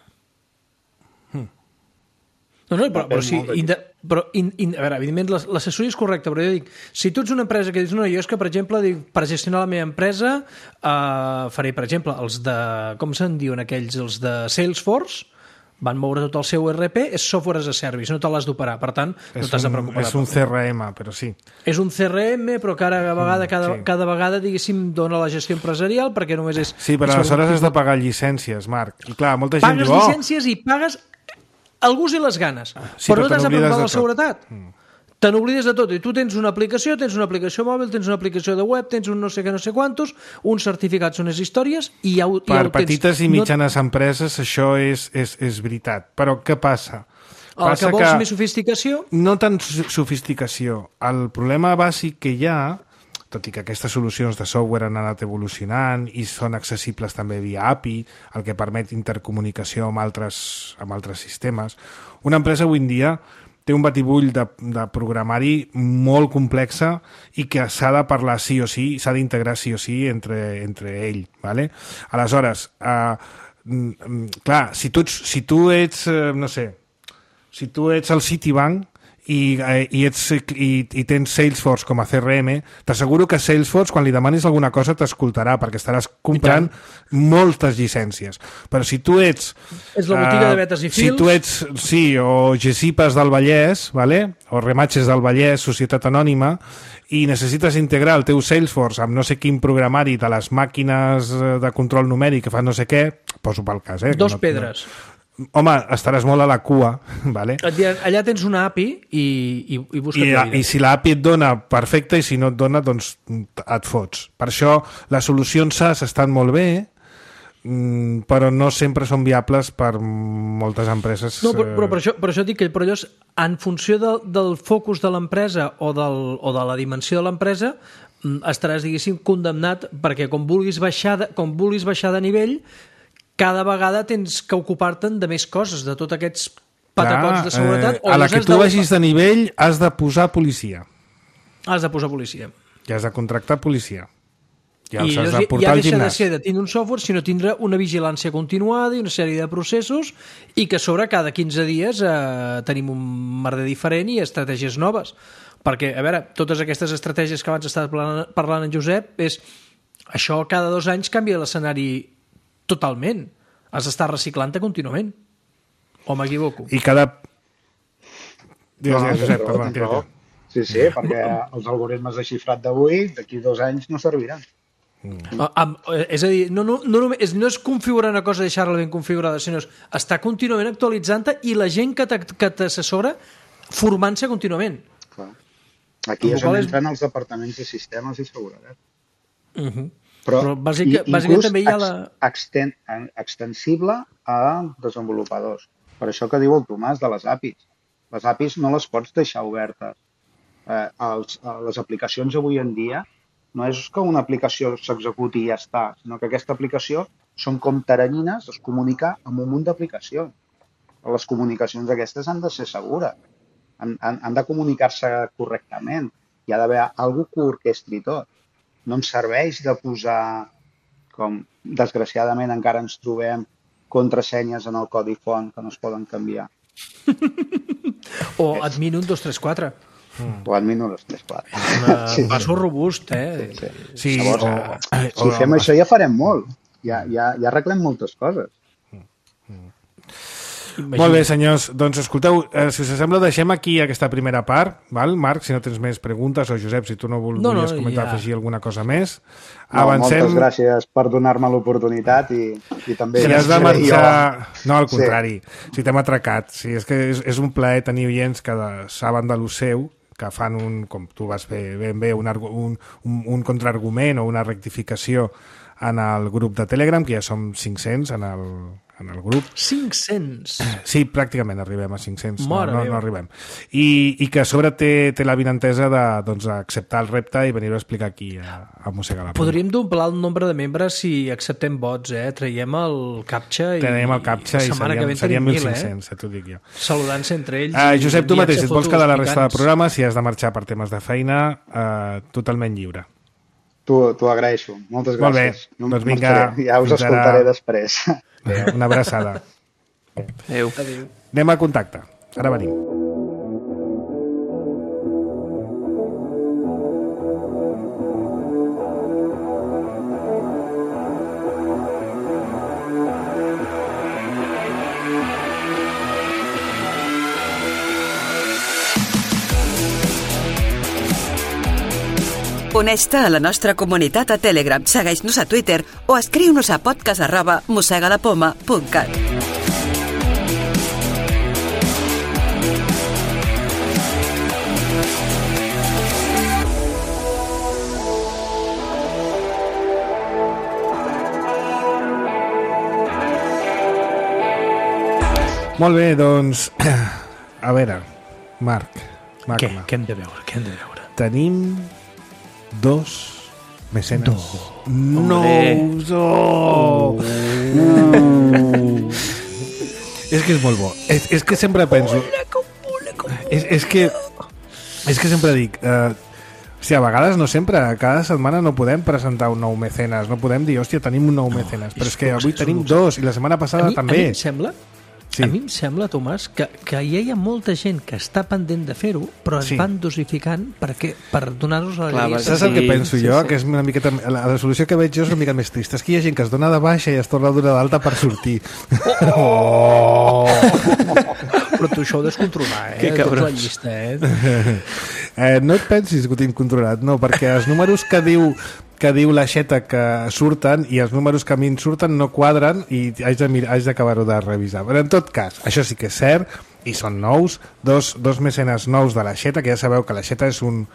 No, no, però, però, sí, inde, però in, in, a veure, evidentment l'assessoria és correcta, però jo dic, si tu ets una empresa que dius, no, jo és que, per exemple, dic, per gestionar la meva empresa eh, faré, per exemple, els de, com se'n diuen aquells, els de Salesforce, van moure tot el seu E R P, és software as a service, no te l'has d'operar, per tant, no t'has de preocupar. És un C R M, però sí. És un C R M, però cada vegada, cada, sí. cada vegada, diguéssim, dona la gestió empresarial, perquè només és... Sí, però aleshores has de pagar llicències, Marc. I clar, molta gent pagues diu... Pagues llicències i pagues el gust i les ganes, sí, però, però no t'has de preocupar de la seguretat. Mm. Te n'oblides de tot, i tu tens una aplicació, tens una aplicació mòbil, tens una aplicació de web, tens un no sé què, no sé quantos, uns certificats, unes històries, i ja ho, per ja ho tens. Per petites i mitjanes no... empreses això és, és, és veritat. Però què passa? El passa que vols que... més sofisticació? No tant sofisticació. El problema bàsic que hi ha, tot i que aquestes solucions de software han anat evolucionant i són accessibles també via A P I, el que permet intercomunicació amb altres, amb altres sistemes, una empresa avui en dia té un batibull de, de programari molt complexa i que s'ha de parlar sí o sí, s'ha d'integrar sí o sí entre, entre ell. ¿Vale? Aleshores, eh, clar, si tu ets, si tu ets eh, no sé, si tu ets el Citibank i, eh, i, ets, i, i tens Salesforce com a C R M, t'asseguro que Salesforce, quan li demanis alguna cosa, t'escoltarà, perquè estaràs comprant moltes llicències. Però si tu ets... És la botiga uh, de vetes i fils. Si tu ets, sí, o Gesipes del Vallès, ¿vale? O Rematxes del Vallès, Societat Anònima, i necessites integrar el teu Salesforce amb no sé quin programari de les màquines de control numèric que fan no sé què, poso pel cas, eh? Dos no, pedres. No. Home, estaràs molt a la cua, ¿vale? Allà tens una A P I i, i, i busca I, i si la A P I et dona, perfecte, i si no et dona, doncs et fots. Per això les solucions SaaS estan molt bé, però no sempre són viables per moltes empreses. No, però, però per, això, per això dic que però allò és, en funció de, del focus de l'empresa o, del, o de la dimensió de l'empresa, estaràs, diguéssim, condemnat, perquè com vulguis baixar de, com vulguis baixar de nivell, cada vegada tens que ocupar-te'n de més coses, de tots aquests patacots de seguretat. Eh, a la que tu de... vagis de nivell has de posar policia. Has de posar policia. I has de contractar policia. I els I has de portar ja al deixa gimnàs. de ser de tindre un software, sinó tindre una vigilància continuada i una sèrie de processos i que sobre cada quinze dies eh, tenim un merder diferent i estratègies noves. Perquè, a veure, totes aquestes estratègies que abans estava parlant, parlant en Josep, és això cada dos anys canvia l'escenari totalment. Has d'estar reciclant-te contínuament. O m'equivoco? I cada... Digues, no, Josep, perdó, perdó. Sí, sí, perquè els algoritmes de xifrat d'avui, d'aquí dos anys, no serviran. Mm. Ah, és a dir, no, no, no, és, no és configurar una cosa i deixar-la ben configurada, sinó està contínuament actualitzant-te i la gent que t'assessora formant-se contínuament. Clar. Aquí és on entren els departaments de sistemes i seguretat. Uh -huh. Però, Però bàsica, bàsicament també hi ha la... Exten, extensible a desenvolupadors. Per això que diu el Tomàs de les A P Is. Les A P Is no les pots deixar obertes. Eh, els, les aplicacions avui en dia no és que una aplicació s'executi i ja està, sinó que aquesta aplicació són com teranyines, es comunica amb un munt d'aplicacions. Les comunicacions aquestes han de ser segures, han, han, han de comunicar-se correctament, hi ha d'haver algú que orquestri tot. No ens serveix de posar, com desgraciadament encara ens trobem, contrasenyes en el codi font que no es poden canviar. O admin un, dos, tres, quatre. Mm. O admin un, dos, tres, quatre. Una... Sí. Passo robust, eh? Sí, sí. sí Llavors, o... eh, si o... fem això ja farem molt. Ja, ja, ja arreglem moltes coses. Imagina. Molt bé, senyors. Doncs escolteu, eh, si us sembla, deixem aquí aquesta primera part, val? Marc, si no tens més preguntes, o Josep, si tu no volies no, no, comentar, ja. afegir alguna cosa més. No, Avancem... Moltes gràcies per donar-me l'oportunitat i, i també... Si has de marxar... No, al contrari. Sí. Si t'hem atracat. Sí, és que és, és un plaer tenir oients que saben de lo seu, que fan un, com tu vas fer ben bé, un, un, un, un contraargument o una rectificació en el grup de Telegram, que ja som cinc-cents en el... en el grup. cinc-cents? Sí, pràcticament arribem a cinc-cents. Mare no, no, no arribem. I, I que a sobre té, té la vinentesa d'acceptar doncs, acceptar el repte i venir-ho a explicar aquí a, a mossegar la pell. Podríem doblar el nombre de membres si acceptem vots, eh? Traiem el captxa i... Traiem el captxa i seríem, seríem mil cinc-cents, eh? T'ho dic jo. Saludant-se entre ells. Uh, Josep, tu mateix, et vols quedar a la resta del programa, si has de marxar per temes de feina, uh, totalment lliure. T'ho agraeixo. Moltes gràcies. Molt bé, doncs vinga. Ja us escoltaré ara... després. Bé, una abraçada. Adéu. Adéu. Anem a contacte. Ara venim. Uneix-te a la nostra comunitat a Telegram, segueix-nos a Twitter o escriu-nos a podcast arroba mossegalapoma punt cat. Molt bé, doncs, a veure, Marc, Magma. Què? Què hem de veure? Què hem de veure? Tenim dos mecenes. Dos. Nous! Oh! Uh! És que és molt bo. És, és que sempre penso... És, és que... És que sempre dic... Uh, o sigui, a vegades no sempre, cada setmana no podem presentar un nou mecenes, no podem dir, hòstia, tenim un nou no, mecenes, però és que avui tenim dos i la setmana passada a mi, també. A mi em sembla... Sí. A mi em sembla, Tomàs, que, que ja hi ha molta gent que està pendent de fer-ho, però es sí. van dosificant perquè, per donar-nos la llei. Saps el que penso sí, jo? Sí. Que és una miqueta, la, la solució que veig jo és una mica més trista. És que hi ha gent que es dona de baixa i es torna a donar d'alta per sortir. Oh! oh! Però tu això ho has de controlar, eh? Que cabrons. La llista, eh? eh? No et pensis que ho tinc controlat, no, perquè els números que diu... que diu la xeta que surten i els números que a mi surten no quadren i haig d'acabar-ho de, de revisar. Però en tot cas, això sí que és cert i són nous, dos, dos mecenes nous de la xeta, que ja sabeu que la xeta és un,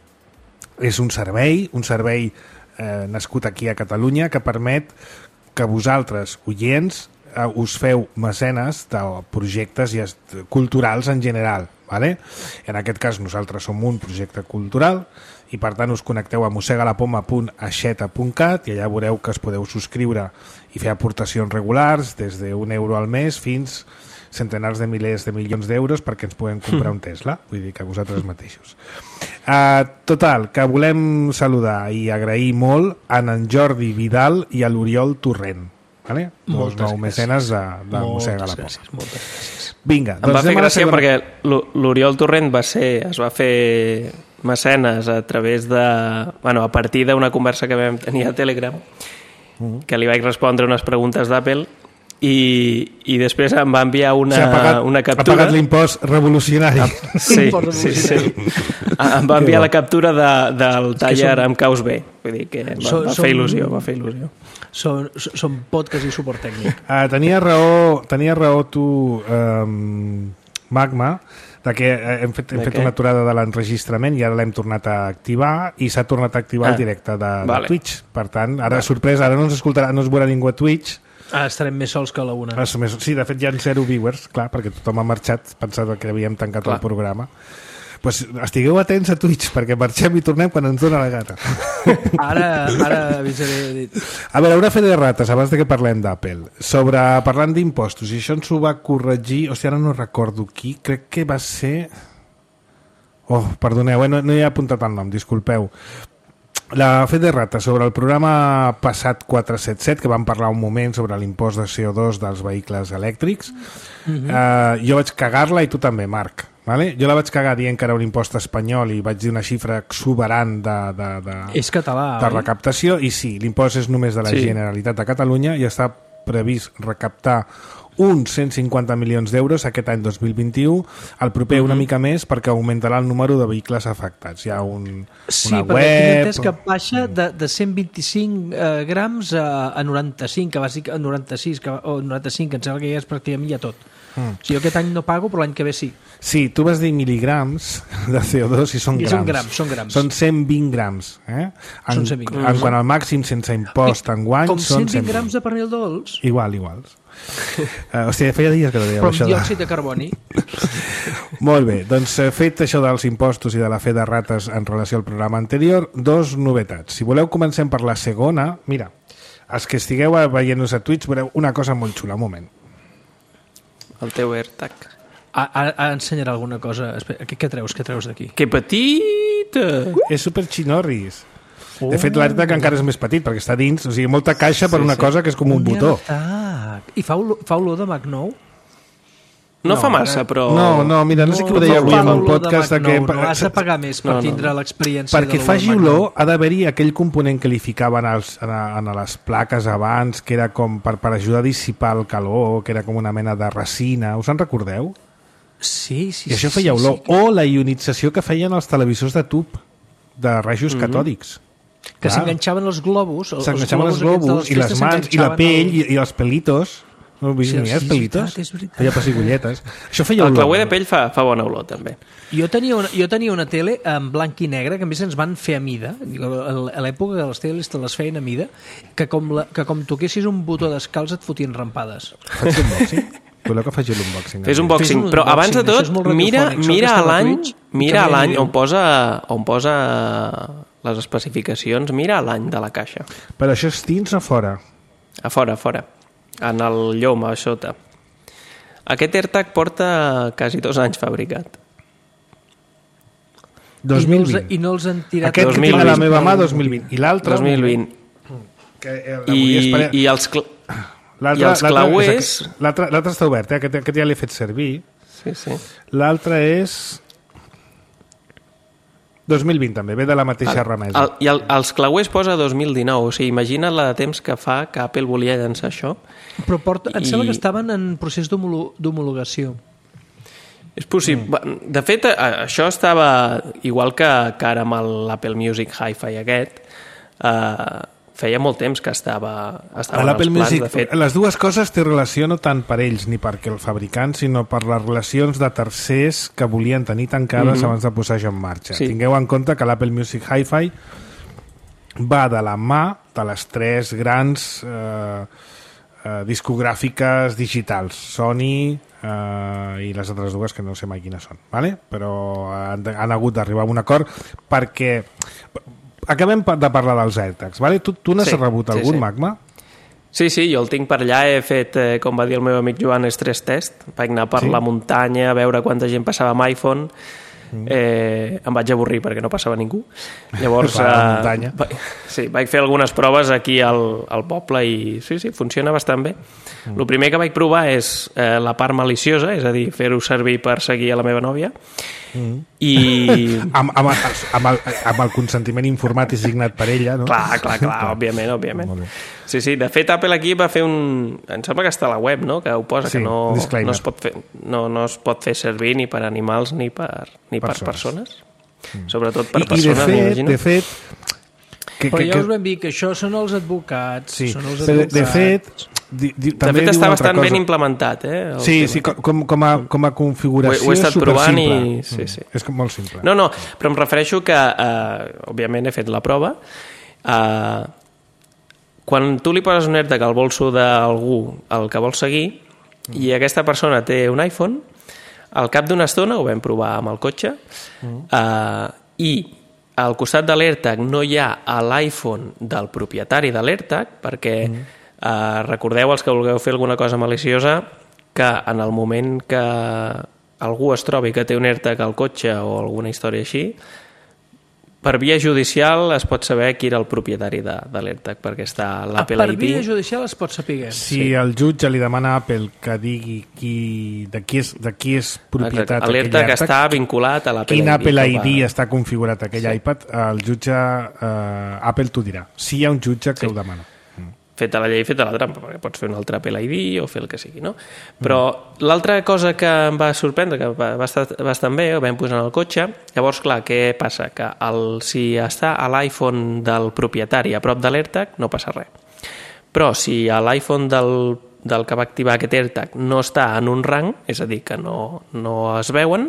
és un servei, un servei eh, nascut aquí a Catalunya que permet que vosaltres, oients, eh, us feu mecenes de projectes i culturals en general. Vale? En aquest cas nosaltres som un projecte cultural i per tant us connecteu a mossegalapoma punt aixeta punt cat i allà veureu que es podeu subscriure i fer aportacions regulars des d'un euro al mes fins centenars de milers de milions d'euros perquè ens puguem comprar un Tesla, vull dir que vosaltres mateixos. Uh, total, que volem saludar i agrair molt a en Jordi Vidal i a l'Oriol Torrent. Vale? Dos nou mecenes de, de Mossega la Poma. Moltes gràcies. Vinga, doncs em va fer gràcia segona... perquè l'Oriol Torrent va ser, es va fer mecenes a través de... Bueno, a partir d'una conversa que vam tenir a Telegram, uh-huh. que li vaig respondre unes preguntes d'Apple i, i després em va enviar una, o sigui, ha pagat, una captura... Ha pagat l'impost revolucionari. Ah, sí, sí, sí. Em va enviar la captura de, del tàller som... amb caus B. Vull dir que va, so, va fer il·lusió, va fer il·lusió. Són, són podcast i suport tècnic. Uh, tenia raó, tenia raó tu, um, Magma, de que hem fet, hem fet una aturada de l'enregistrament i ara l'hem tornat a activar i s'ha tornat a activar ah, el directe de, vale. de Twitch. Per tant, ara, vale. sorpresa, ara no ens escoltarà, no es veurà ningú a Twitch. Ah, estarem més sols que a la una. Ah, sí, de fet hi ha zero viewers, clar, perquè tothom ha marxat, pensava que havíem tancat clar. el programa. Pues estigueu atents a Twitch perquè marxem i tornem quan ens dona la gana. Ara, ara avisaré. A veure, una fe de rates abans de que parlem d'Apple. Sobre, parlant d'impostos, i això ens ho va corregir, o sigui, ara no recordo qui, crec que va ser... Oh, perdoneu, eh, no, no hi he apuntat el nom, disculpeu. La fe de rata sobre el programa passat quatre set set, que vam parlar un moment sobre l'impost de C O dos dels vehicles elèctrics, mm-hmm. eh, jo vaig cagar-la i tu també, Marc. Vale? Jo la vaig cagar dient que era un impost espanyol i vaig dir una xifra exuberant de, de, de, és català, de recaptació i sí, l'impost és només de la sí. Generalitat de Catalunya i està previst recaptar uns cent cinquanta milions d'euros aquest any dos mil vint-i-u, el proper mm-hmm. una mica més perquè augmentarà el número de vehicles afectats. Hi ha un, sí, una web... Sí, perquè tinc entès que baixa de, de cent vint-i-cinc eh, grams a, a noranta-cinc, que va ser a noranta-sis, que, o noranta-cinc, que em sembla que ja és pràcticament ja tot. Mm. O sigui, aquest any no pago, però l'any que ve sí. Sí, tu vas dir mil·ligrams de C O dos i són I grams. Són grams, són grams. Són cent vint grams. Eh? En, són cent vint grams. En quant al màxim sense impost en guany com són cent vint grams de pernil dolç? Igual, iguals. uh, o sigui, feia dies que no dèiem però això. Però amb diòxid de carboni. Molt bé, doncs fet això dels impostos i de la fe de rates en relació al programa anterior, dos novetats. Si voleu comencem per la segona, mira, els que estigueu veient-nos a Twitch veureu una cosa molt xula, un moment. El teu AirTag. Ara, ara ensenyarà alguna cosa. Espera, què, què treus? Què treus d'aquí? Que petita! Uh! És super xinorris. Oh. De fet, l'AirTag encara és més petit perquè està dins, o sigui, molta caixa per sí, una sí. cosa que és com un, un botó. AirTag. I fa, fa olor de Mac nou? No, no fa massa, ara... però... No, no, mira, no sé què ho deia avui en un podcast de que... No, no has de pagar més per no, no. tindre l'experiència perquè de faci olor ha d'haver-hi aquell component que li ficaven als, en, en les plaques abans, que era com per, per ajudar a dissipar el calor, que era com una mena de resina. Us en recordeu? Sí, sí, I això sí, feia olor. Sí, sí, que... O la ionització que feien els televisors de tub. de rajos mm-hmm. catòdics. Que s'enganxaven els globus. S'enganxaven els globus i les mans i la pell el... i, i els pelitos. No ho vist sí, ni els pelitos? És veritat, feia pessigolletes. Això feia el clauer de pell fa, fa bona olor, també. Jo tenia, una, jo tenia una tele en blanc i negre, que a més ens van fer a mida, a l'època que les teles te les feien a mida, que com, la, que com toquessis un botó descalç et fotien rampades. Faig un unboxing? Voleu que faci l'unboxing? Fes un unboxing, però abans de tot, mira, mira a l'any mira a l'any on posa, on posa les especificacions, mira a l'any de la caixa. Però això és dins o fora? A fora, a fora. En el llom, a sota. Aquest AirTag porta quasi dos anys fabricat. dos mil vint. I no els han tirat... Aquest que tinc a la meva mà, dos mil vint. I l'altre... dos mil vint. Que, eh, I, i els, cl... I els clauers... L'altre està obert, eh? Aquest, aquest ja l'he fet servir. Sí, sí. L'altre és... dos mil vint també, ve de la mateixa el, remesa. El, I el, els clauers posa dos mil dinou, o sigui, imagina't la de temps que fa que Apple volia llançar això. Però porta, em I... sembla que estaven en procés d'homologació. És possible. Mm. De fet, això estava igual que, que ara amb l'Apple Music Hi-Fi aquest, eh, feia molt temps que estava, estava en els plans. Music, de fet. Les dues coses té relació no tant per ells ni perquè el fabricant, sinó per les relacions de tercers que volien tenir tancades mm-hmm. abans de posar això en marxa. Sí. Tingueu en compte que l'Apple Music Hi-Fi va de la mà de les tres grans eh, eh, discogràfiques digitals, Sony eh, i les altres dues que no sé mai quines són, ¿vale? Però han, han hagut d'arribar a un acord perquè... Acabem de parlar dels AirTags, ¿vale? Tu, tu n'has sí, rebut algun, sí, sí. Magma? Sí, sí, jo el tinc per allà, he fet, eh, com va dir el meu amic Joan, stress test, vaig anar per sí? la muntanya a veure quanta gent passava amb iPhone, mm. eh, em vaig avorrir perquè no passava ningú. Llavors, eh, va, sí, vaig fer algunes proves aquí al, al poble i sí, sí, funciona bastant bé. Mm. El primer que vaig provar és eh, la part maliciosa, és a dir, fer-ho servir per seguir a la meva nòvia, mm. i... amb, amb, amb, el, amb el consentiment informat i signat per ella, no? Clar, clar, clar, òbviament, òbviament. Sí, sí, de fet Apple aquí va fer un... Em sembla que està a la web, no?, que ho posa, sí, que no, no, es pot fer, no, no es pot fer servir ni per animals ni per, ni per persones. Mm. Sobretot per I, persones, m'imagino. I de fet... Que, Però que, ja us vam dir que això són els advocats. Sí, són els advocats. De, de fet... Di, di, de fet està bastant ben implementat, eh? Sí, sí, com, com, a, com a configuració ho, ho he estat provant i... Sí, sí. És molt simple. No, no, però em refereixo que, eh, òbviament he fet la prova, eh, quan tu li poses un AirTag al bolso d'algú el que vol seguir mm. i aquesta persona té un iPhone, al cap d'una estona, ho vam provar amb el cotxe, mm. eh, i al costat de l'AirTag no hi ha l'iPhone del propietari de l'AirTag, perquè... Mm. Uh, recordeu, els que vulgueu fer alguna cosa maliciosa, que en el moment que algú es trobi que té un AirTag al cotxe o alguna història així, per via judicial es pot saber qui era el propietari de, de l'AirTag, perquè està l'Apple ah, I D. Per via judicial es pot saber. Si sí. el jutge li demana a Apple que digui qui, de, qui és, de qui és propietat aquell AirTag, està vinculat a l'Apple I D. Quin Apple I D va... està configurat aquell sí. iPad, el jutge uh, Apple t'ho dirà. Si hi ha un jutge que sí. ho demana. Feta la llei, feta la trampa, perquè pots fer un altre Apple I D o fer el que sigui, no? Però mm. l'altra cosa que em va sorprendre, que va, va estar bastant bé, ho vam posar en el cotxe, llavors, clar, què passa? Que el, si està a l'iPhone del propietari a prop de l'AirTag, no passa res. Però si a l'iPhone del, del que va activar aquest AirTag no està en un rang, és a dir, que no, no es veuen,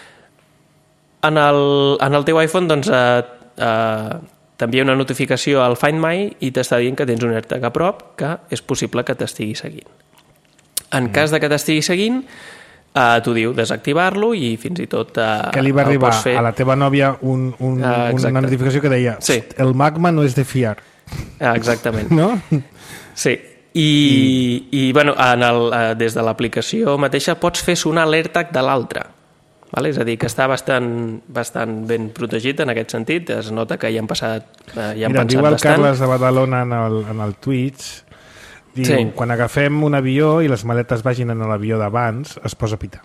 en el, en el teu iPhone, doncs, eh, eh, t'envia una notificació al Find My i t'està dient que tens un AirTag a prop, que és possible que t'estigui seguint. En mm. cas de que t'estigui seguint, eh, t'ho diu desactivar-lo i fins i tot eh, que li va arribar fer... a la teva nòvia un, un, uh, una notificació que deia sí. el Magma no és de fiar. Ah, exactament. No? Sí. I, I... i bueno, en el, eh, des de l'aplicació mateixa pots fer sonar l'AirTag de l'altre. Vale? És a dir, que està bastant, bastant ben protegit en aquest sentit, es nota que hi han passat eh, hi han Mira, pensat diu el bastant. Carles de Badalona en el, en el Twitch, diu, sí. quan agafem un avió i les maletes vagin en l'avió d'abans, es posa a pitar.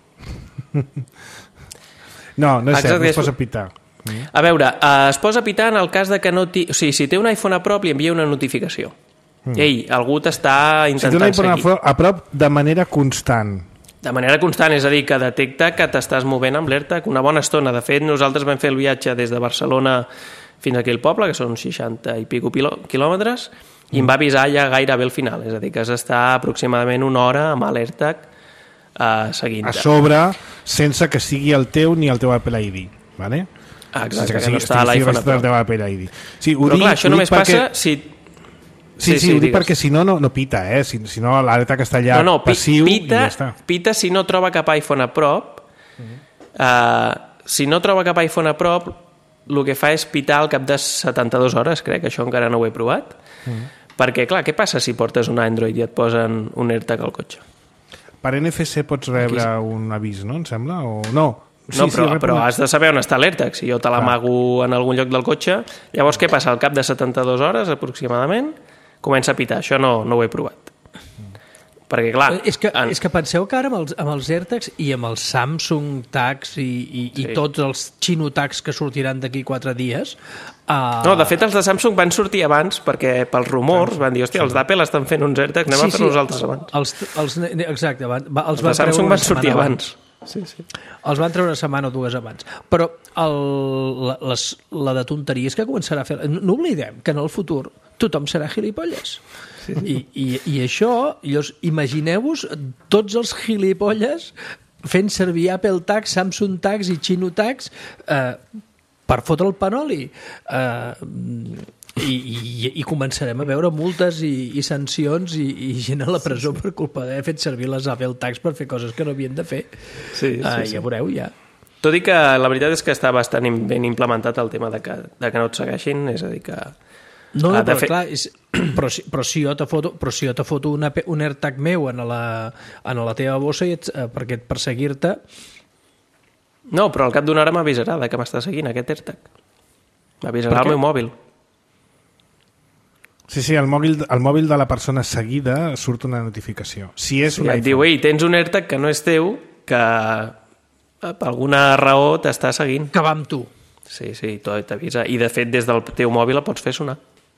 No, no és Exacte, cert, no es posa a pitar. A veure, eh, es posa a pitar en el cas de que no... Ti... O sigui, si té un iPhone a prop, li envia una notificació. Mm. Ei, algú t'està intentant seguir. Si té un iPhone a prop de manera constant. De manera constant, és a dir, que detecta que t'estàs movent amb l'AirTag una bona estona. De fet, nosaltres vam fer el viatge des de Barcelona fins aquí al poble, que són seixanta i pico quilòmetres, i em va avisar ja gairebé al final, és a dir, que has d'estar aproximadament una hora amb l'AirTag uh, seguint. A sobre, sense que sigui el teu ni el teu Apple I D, ¿vale? Ah, exacte, que, que sigui, no està a l'iPhone. El teu Apple I D. Sí, ho Però dic, clar, això ho només perquè... passa si... Sí, sí, sí, ho dic perquè si no, no, no pita, eh? Si, si no, l'AirTag està allà no, no, passiu pita, i ja està. Pita si no troba cap iPhone a prop. Uh-huh. Uh, si no troba cap iPhone a prop, el que fa és pitar al cap de setanta-dues hores, crec, això encara no ho he provat. Uh-huh. Perquè, clar, què passa si portes un Android i et posen un AirTag al cotxe? Per N F C pots rebre Aquí... un avís, no? Em sembla? O... No, sí, no però, sí, però has de saber on està l'AirTag. Si jo te l'amago ah. en algun lloc del cotxe, llavors què passa? Al cap de setanta-dues hores, aproximadament, comença a pitar. Això no, no ho he provat. Perquè, clar... És que, en... és que penseu que ara amb els, amb els AirTags i amb els Samsung Tags i, i, sí. i tots els Chino Tags que sortiran d'aquí quatre dies... Uh... No, de fet, els de Samsung van sortir abans perquè pels rumors van dir, hòstia, els d'Apple estan fent uns AirTags, anem sí, a fer sí, nosaltres abans. Els, els, exacte, van, els, els de Samsung van sortir abans. abans. Sí, sí. Els van treure una setmana o dues abans. Però el, la, les, la de tonteries que començarà a fer... No oblidem que en el futur tothom serà gilipolles. Sí. I, i, I això, llavors, imagineu-vos tots els gilipolles fent servir Apple Tags, Samsung Tags i Chino Tags eh, per fotre el panoli. Eh, i, i, i començarem a veure multes i, i sancions i, i gent a la presó sí, sí. per culpa d'haver fet servir les Apple Tags per fer coses que no havien de fer. Sí, sí, uh, sí. Ja veureu, ja. Tot i que la veritat és que està bastant ben implementat el tema de que, de que no et segueixin, és a dir que... No, no, però fer... clar, és... però, si, però si jo te foto, però si jo te foto una, un AirTag meu en la, en la teva bossa i ets, eh, perquè per seguir-te... No, però al cap d'una hora m'avisarà de que m'està seguint aquest AirTag. M'avisarà el meu mòbil. Sí, sí, el mòbil, el mòbil de la persona seguida surt una notificació. Si és sí, un et iPhone. diu, ei, tens un AirTag que no és teu, que per alguna raó t'està seguint. Que va amb tu. Sí, sí, t'avisa. I de fet, des del teu mòbil el pots fer sonar.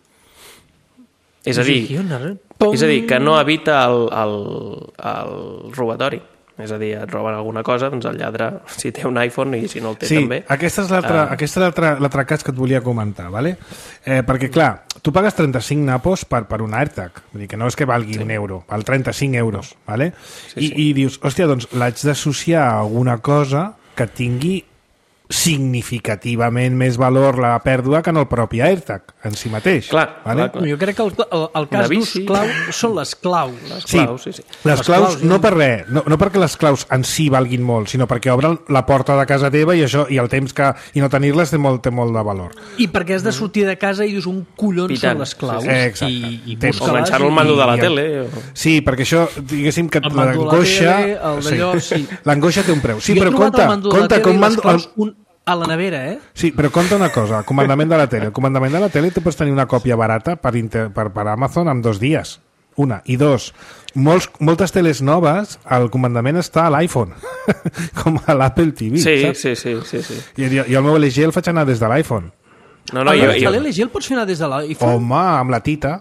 És a dir, és a dir que no evita el, el, el robatori. És a dir, et roben alguna cosa, doncs el lladre, si té un iPhone i si no el té sí, també... Sí, aquesta és l'altre uh... aquesta és l'altre l'altre cas que et volia comentar, ¿vale? Eh, perquè, clar, tu pagues trenta-cinc napos per, per un AirTag, vull dir que no és que valgui sí. un euro, val trenta-cinc euros, ¿vale? Sí, I, sí. I dius, hòstia, doncs l'haig d'associar a alguna cosa que tingui significativament més valor la pèrdua que en el propi AirTag en si mateix. Clar, vale? clar, clar. Jo crec que el, el, el cas d'ús clau són les claus. Les claus, sí, sí. Les, les claus, claus no per res, no, no perquè les claus en si valguin molt, sinó perquè obren la porta de casa teva i això i el temps que i no tenir-les té molt, té molt de valor. I perquè has de sortir de casa i dius un collons Pitant. Són les claus. Sí, sí. I, i o enganxar-lo al mando de la tele. O... Sí, perquè això, diguéssim que l'angoixa... Sí. L'angoixa té un preu. Sí, jo però compte, compte com mando... Un... A la nevera, eh? Sí, però compta una cosa, el comandament de la tele. El comandament de la tele tu pots tenir una còpia barata per, inter, per, per Amazon en dos dies. Una. I dos, molts, moltes teles noves, el comandament està a l'iPhone, com a l'Apple T V, sí, saps? Sí, sí, sí, sí. I, i el meu L G el faig anar des de l'iPhone. No, no, jo, jo... L'L G el pots fer anar des de l'iPhone? Home, amb la Tita.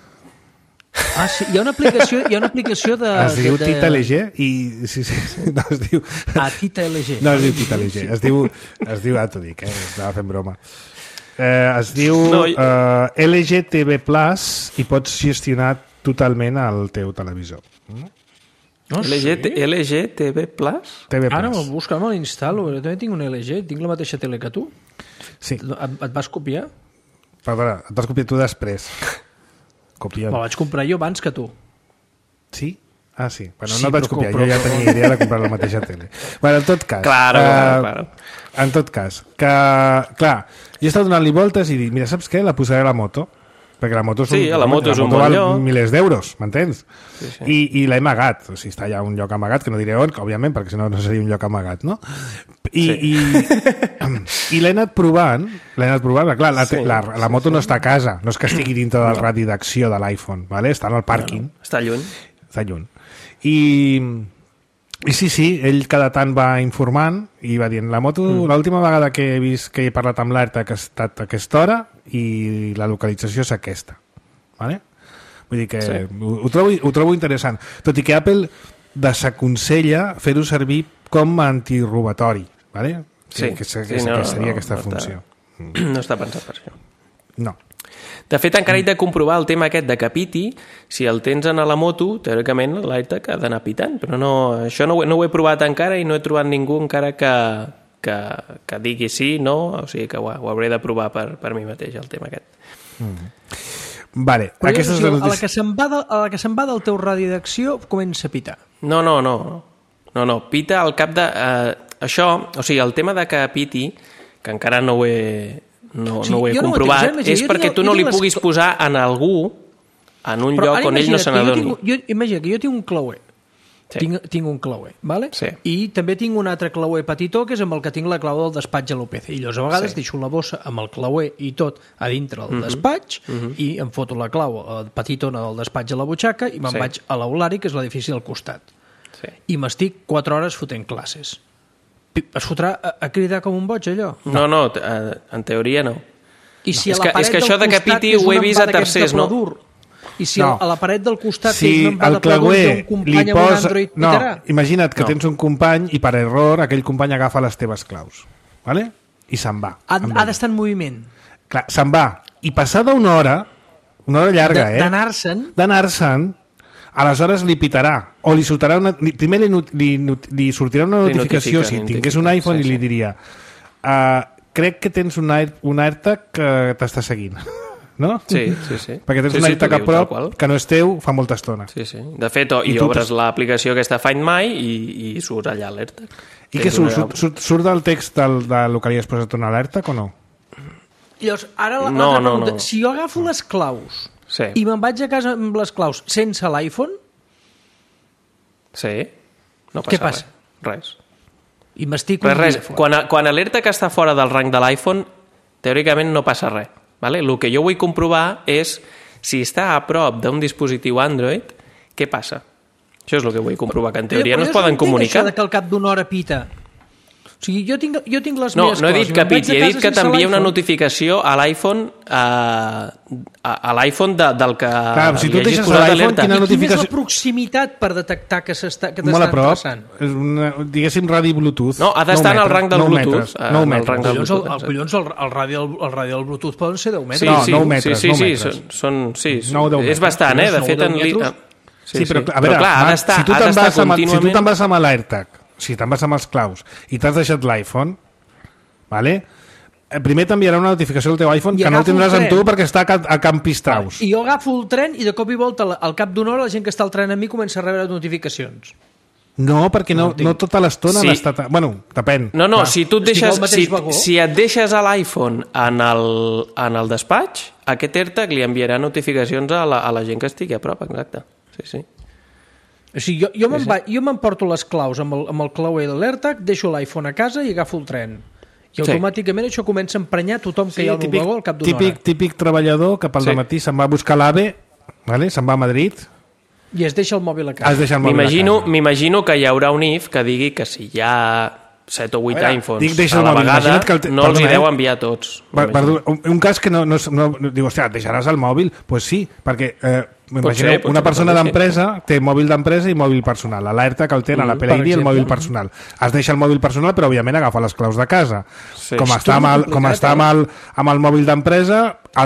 Ah, sí, hi ha una aplicació, hi ha una aplicació de... Es diu de, de... Tita L G i... Sí, sí, sí, no, es diu... Ah, Tita L G. No es diu Tita L G, es diu... Es diu, ah, t'ho dic, eh? Estava fent broma. Eh, es diu no, jo... uh, L G T V Plus i pots gestionar totalment el teu televisor. Mm? No, L G, sí? L G T V Plus? T V Plus. Ara me'l busco, me'l instal·lo. Jo també tinc un L G, tinc la mateixa tele que tu. Sí. Et, et vas copiar? Perdona, et vas copiar tu després. Copiant. Me'l vaig comprar jo abans que tu. Sí? Ah, sí. Bueno, sí, no el vaig copiar, però... jo ja tenia idea de comprar la mateixa tele. Bueno, en tot cas... Claro, uh, claro, claro. En tot cas, que... Clar, jo he estat donant-li voltes i dic, mira, saps què? La posaré a la moto. Perquè la moto, sí, són, la moto la és un moto bon val lloc. milers d'euros, m'entens? Sí, sí. I, i l'he amagat. O sigui, està allà un lloc amagat, que no diré on, que, òbviament, perquè si no no seria un lloc amagat, no? I, sí. i, i l'he anat provant, l'he anat provant, clar, la, sí, la, la moto sí, no està a casa, no és que estigui dintre del radi d'acció de l'iPhone, ¿vale? Està en el pàrquing. No, està lluny. Està lluny. I, i sí, sí, ell cada tant va informant i va dient, la moto, mm. l'última vegada que he vist que he parlat amb l'Arta que ha estat a aquesta hora i la localització és aquesta. Vale? Vull dir que sí. ho, ho, trobo, ho trobo interessant. Tot i que Apple desaconsella fer-ho servir com a antirobatori. Vale? Sí, que, que, sí, que, no, que seria no, aquesta no, funció. No està pensat per això. No. De fet, encara he de comprovar el tema aquest de que piti. Si el tens a la moto, teòricament l'AirTag ha d'anar pitant, però no, això no ho, no ho he provat encara i no he trobat ningú encara que, que, que digui sí, no, o sigui que ho, ho hauré de provar per, per mi mateix, el tema aquest. Mm. Vale, però aquesta és jo, la a, la notícia... que se'n va de, a la que se'n va del teu radi d'acció comença a pitar. No, no, no. No, no, pita al cap de... Eh, això, o sigui, el tema de que piti, que encara no ho he... No, sí, no ho he comprovat, no ho és perquè tu no li puguis les... posar en algú en un però lloc on ell no se n'adoni. Imagina que jo tinc un clauer, sí. tinc, tinc un clauer, vale? Sí. I també tinc un altre clauer petitó que és amb el que tinc la clau del despatx a l'U P C. I llavors a vegades sí. deixo la bossa amb el clauer i tot a dintre del uh -huh. despatx uh -huh. i em foto la clau petitona del despatx a la butxaca i me'n sí. vaig a l'Aulari, que és l'edifici al costat. Sí. I m'estic quatre hores fotent classes. Es fotrà a, a cridar com un boig, allò? No, no, no en teoria no. I si no. a la és, que, és que això de que piti ho he vist a tercers, no? Dur, I si no. a la paret del costat si és una empada de pladur i un company posa... amb un Android no, pitarà? Imagina't que no. tens un company i per error aquell company agafa les teves claus, ¿vale? I se'n va. Ha, ha d'estar en moviment. Clar, se'n va. I passada una hora, una hora llarga, de, eh? D'anar-se'n. D'anar-se'n, aleshores li pitarà o li sortirà una, primer li, li, li sortirà una notificació si tingués un iPhone sí, sí. i li diria uh, crec que tens un, air, un AirTag que t'està seguint, no? Sí, sí, sí. Perquè tens sí, un sí, AirTag a prop que no és teu fa molta estona. Sí, sí. De fet, o, i, i obres tu... l'aplicació aquesta Find My i, i surt allà l'AirTag. I què surt? Surt, surt? Surt del text del, del que li has posat en l'AirTag o no? Llavors, ara l'altra no, no, pregunta. no. Si jo agafo les claus sí. i me'n vaig a casa amb les claus sense l'iPhone... Sí, no passa què passa? Res. res. I m'estic... Res, res. Quan, quan alerta que està fora del rang de l'iPhone, teòricament no passa res. Vale? El que jo vull comprovar és si està a prop d'un dispositiu Android, què passa? Això és el que vull comprovar, que en teoria no es poden comunicar. Això de que al cap d'una hora pita... O sigui, jo tinc, jo tinc les no, meves no he dit que piti, he dit que t'envia una notificació a l'iPhone a, a, a l'iPhone de, del que clar, si tu li hagis deixes posat l'iPhone, alerta. I quina notificació... és la proximitat per detectar que s'està que molt a prop, passant? és una, diguéssim radi Bluetooth. No, ha d'estar en el rang del Bluetooth. nou metres. Rang del Bluetooth, el, el, collons, el, el, radi, el, el radi del Bluetooth poden ser deu metres. Sí, no, sí, nou metres. Sí, sí, nou sí, metres. són, sí, nou, és bastant, eh? De fet, en li... Sí, sí, però, a veure, però clar, ha Marc, d'estar si tu te'n vas, contínuament... si tu te'n vas amb l'AirTag, si te'n vas amb els claus i t'has deixat l'iPhone, vale? primer t'enviarà una notificació al teu iPhone I que no el tindràs amb tu perquè està a, a Camp Pistraus. I jo agafo el tren i de cop i volta al cap d'una hora la gent que està al tren amb mi comença a rebre notificacions. No, perquè no, no, no tota l'estona sí. Estat... Bueno, depèn. No, no, clar. si tu et deixes, si, si et deixes a l'iPhone en, el, en el despatx, aquest AirTag li enviarà notificacions a la, a la gent que estigui a prop, exacte. Sí, sí. O sigui, jo, jo sí, sí. m'emporto les claus amb el, amb el clauer de l'AirTag, deixo l'iPhone a casa i agafo el tren. I automàticament sí. això comença a emprenyar tothom que sí, hi ha al meu vagó al cap d'una típic, hora. Típic treballador que pel sí. dematí se'n va a buscar l'AVE, vale? Se'n va a Madrid... I es deixa el mòbil a casa. M'imagino que hi haurà un if que digui que si hi ha set o vuit veure, iPhones dic, a la mòbil, vegada que el te... no els hi deu enviar tots. Per, per, un, un cas que no... no, no, no diu, hòstia, et deixaràs el mòbil? Doncs pues sí, perquè... Eh, Imagineu, ser, una persona d'empresa té mòbil d'empresa i mòbil personal. L'alerta que el té a l'Apple I D i el mòbil personal. Es deixa el mòbil personal, però òbviament agafa les claus de casa. Sí. Com està, amb el, com està amb, el, amb el mòbil d'empresa,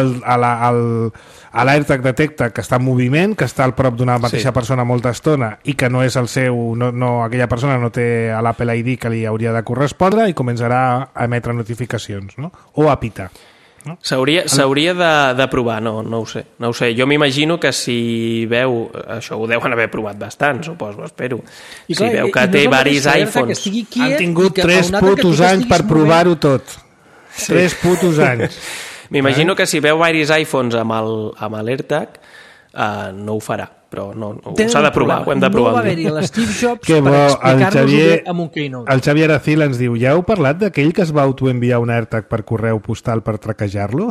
l'alerta detecta que està en moviment, que està al prop d'una mateixa sí. persona molta estona i que no és el seu... No, no, aquella persona no té l'Apple I D que li hauria de correspondre i començarà a emetre notificacions, no? O a pitar. No? S'hauria de, de provar, no, no ho sé. No ho sé. Jo m'imagino que si veu... Això ho deuen haver provat bastant, suposo, espero. I si clar, veu que té no varis iPhones... Han tingut tres putos anys per provar-ho tot. Sí. Tres putos anys. M'imagino eh? que si veu varis iPhones amb l'AirTag, uh, no ho farà. Però no, no s'ha de provar, ho hem de provar. No va haver-hi l'Steve Jobs que per explicar-nos-ho amb un keynote. El Xavier Aracil ens diu, ja heu parlat d'aquell que es va autoenviar un AirTag per correu postal per traquejar-lo?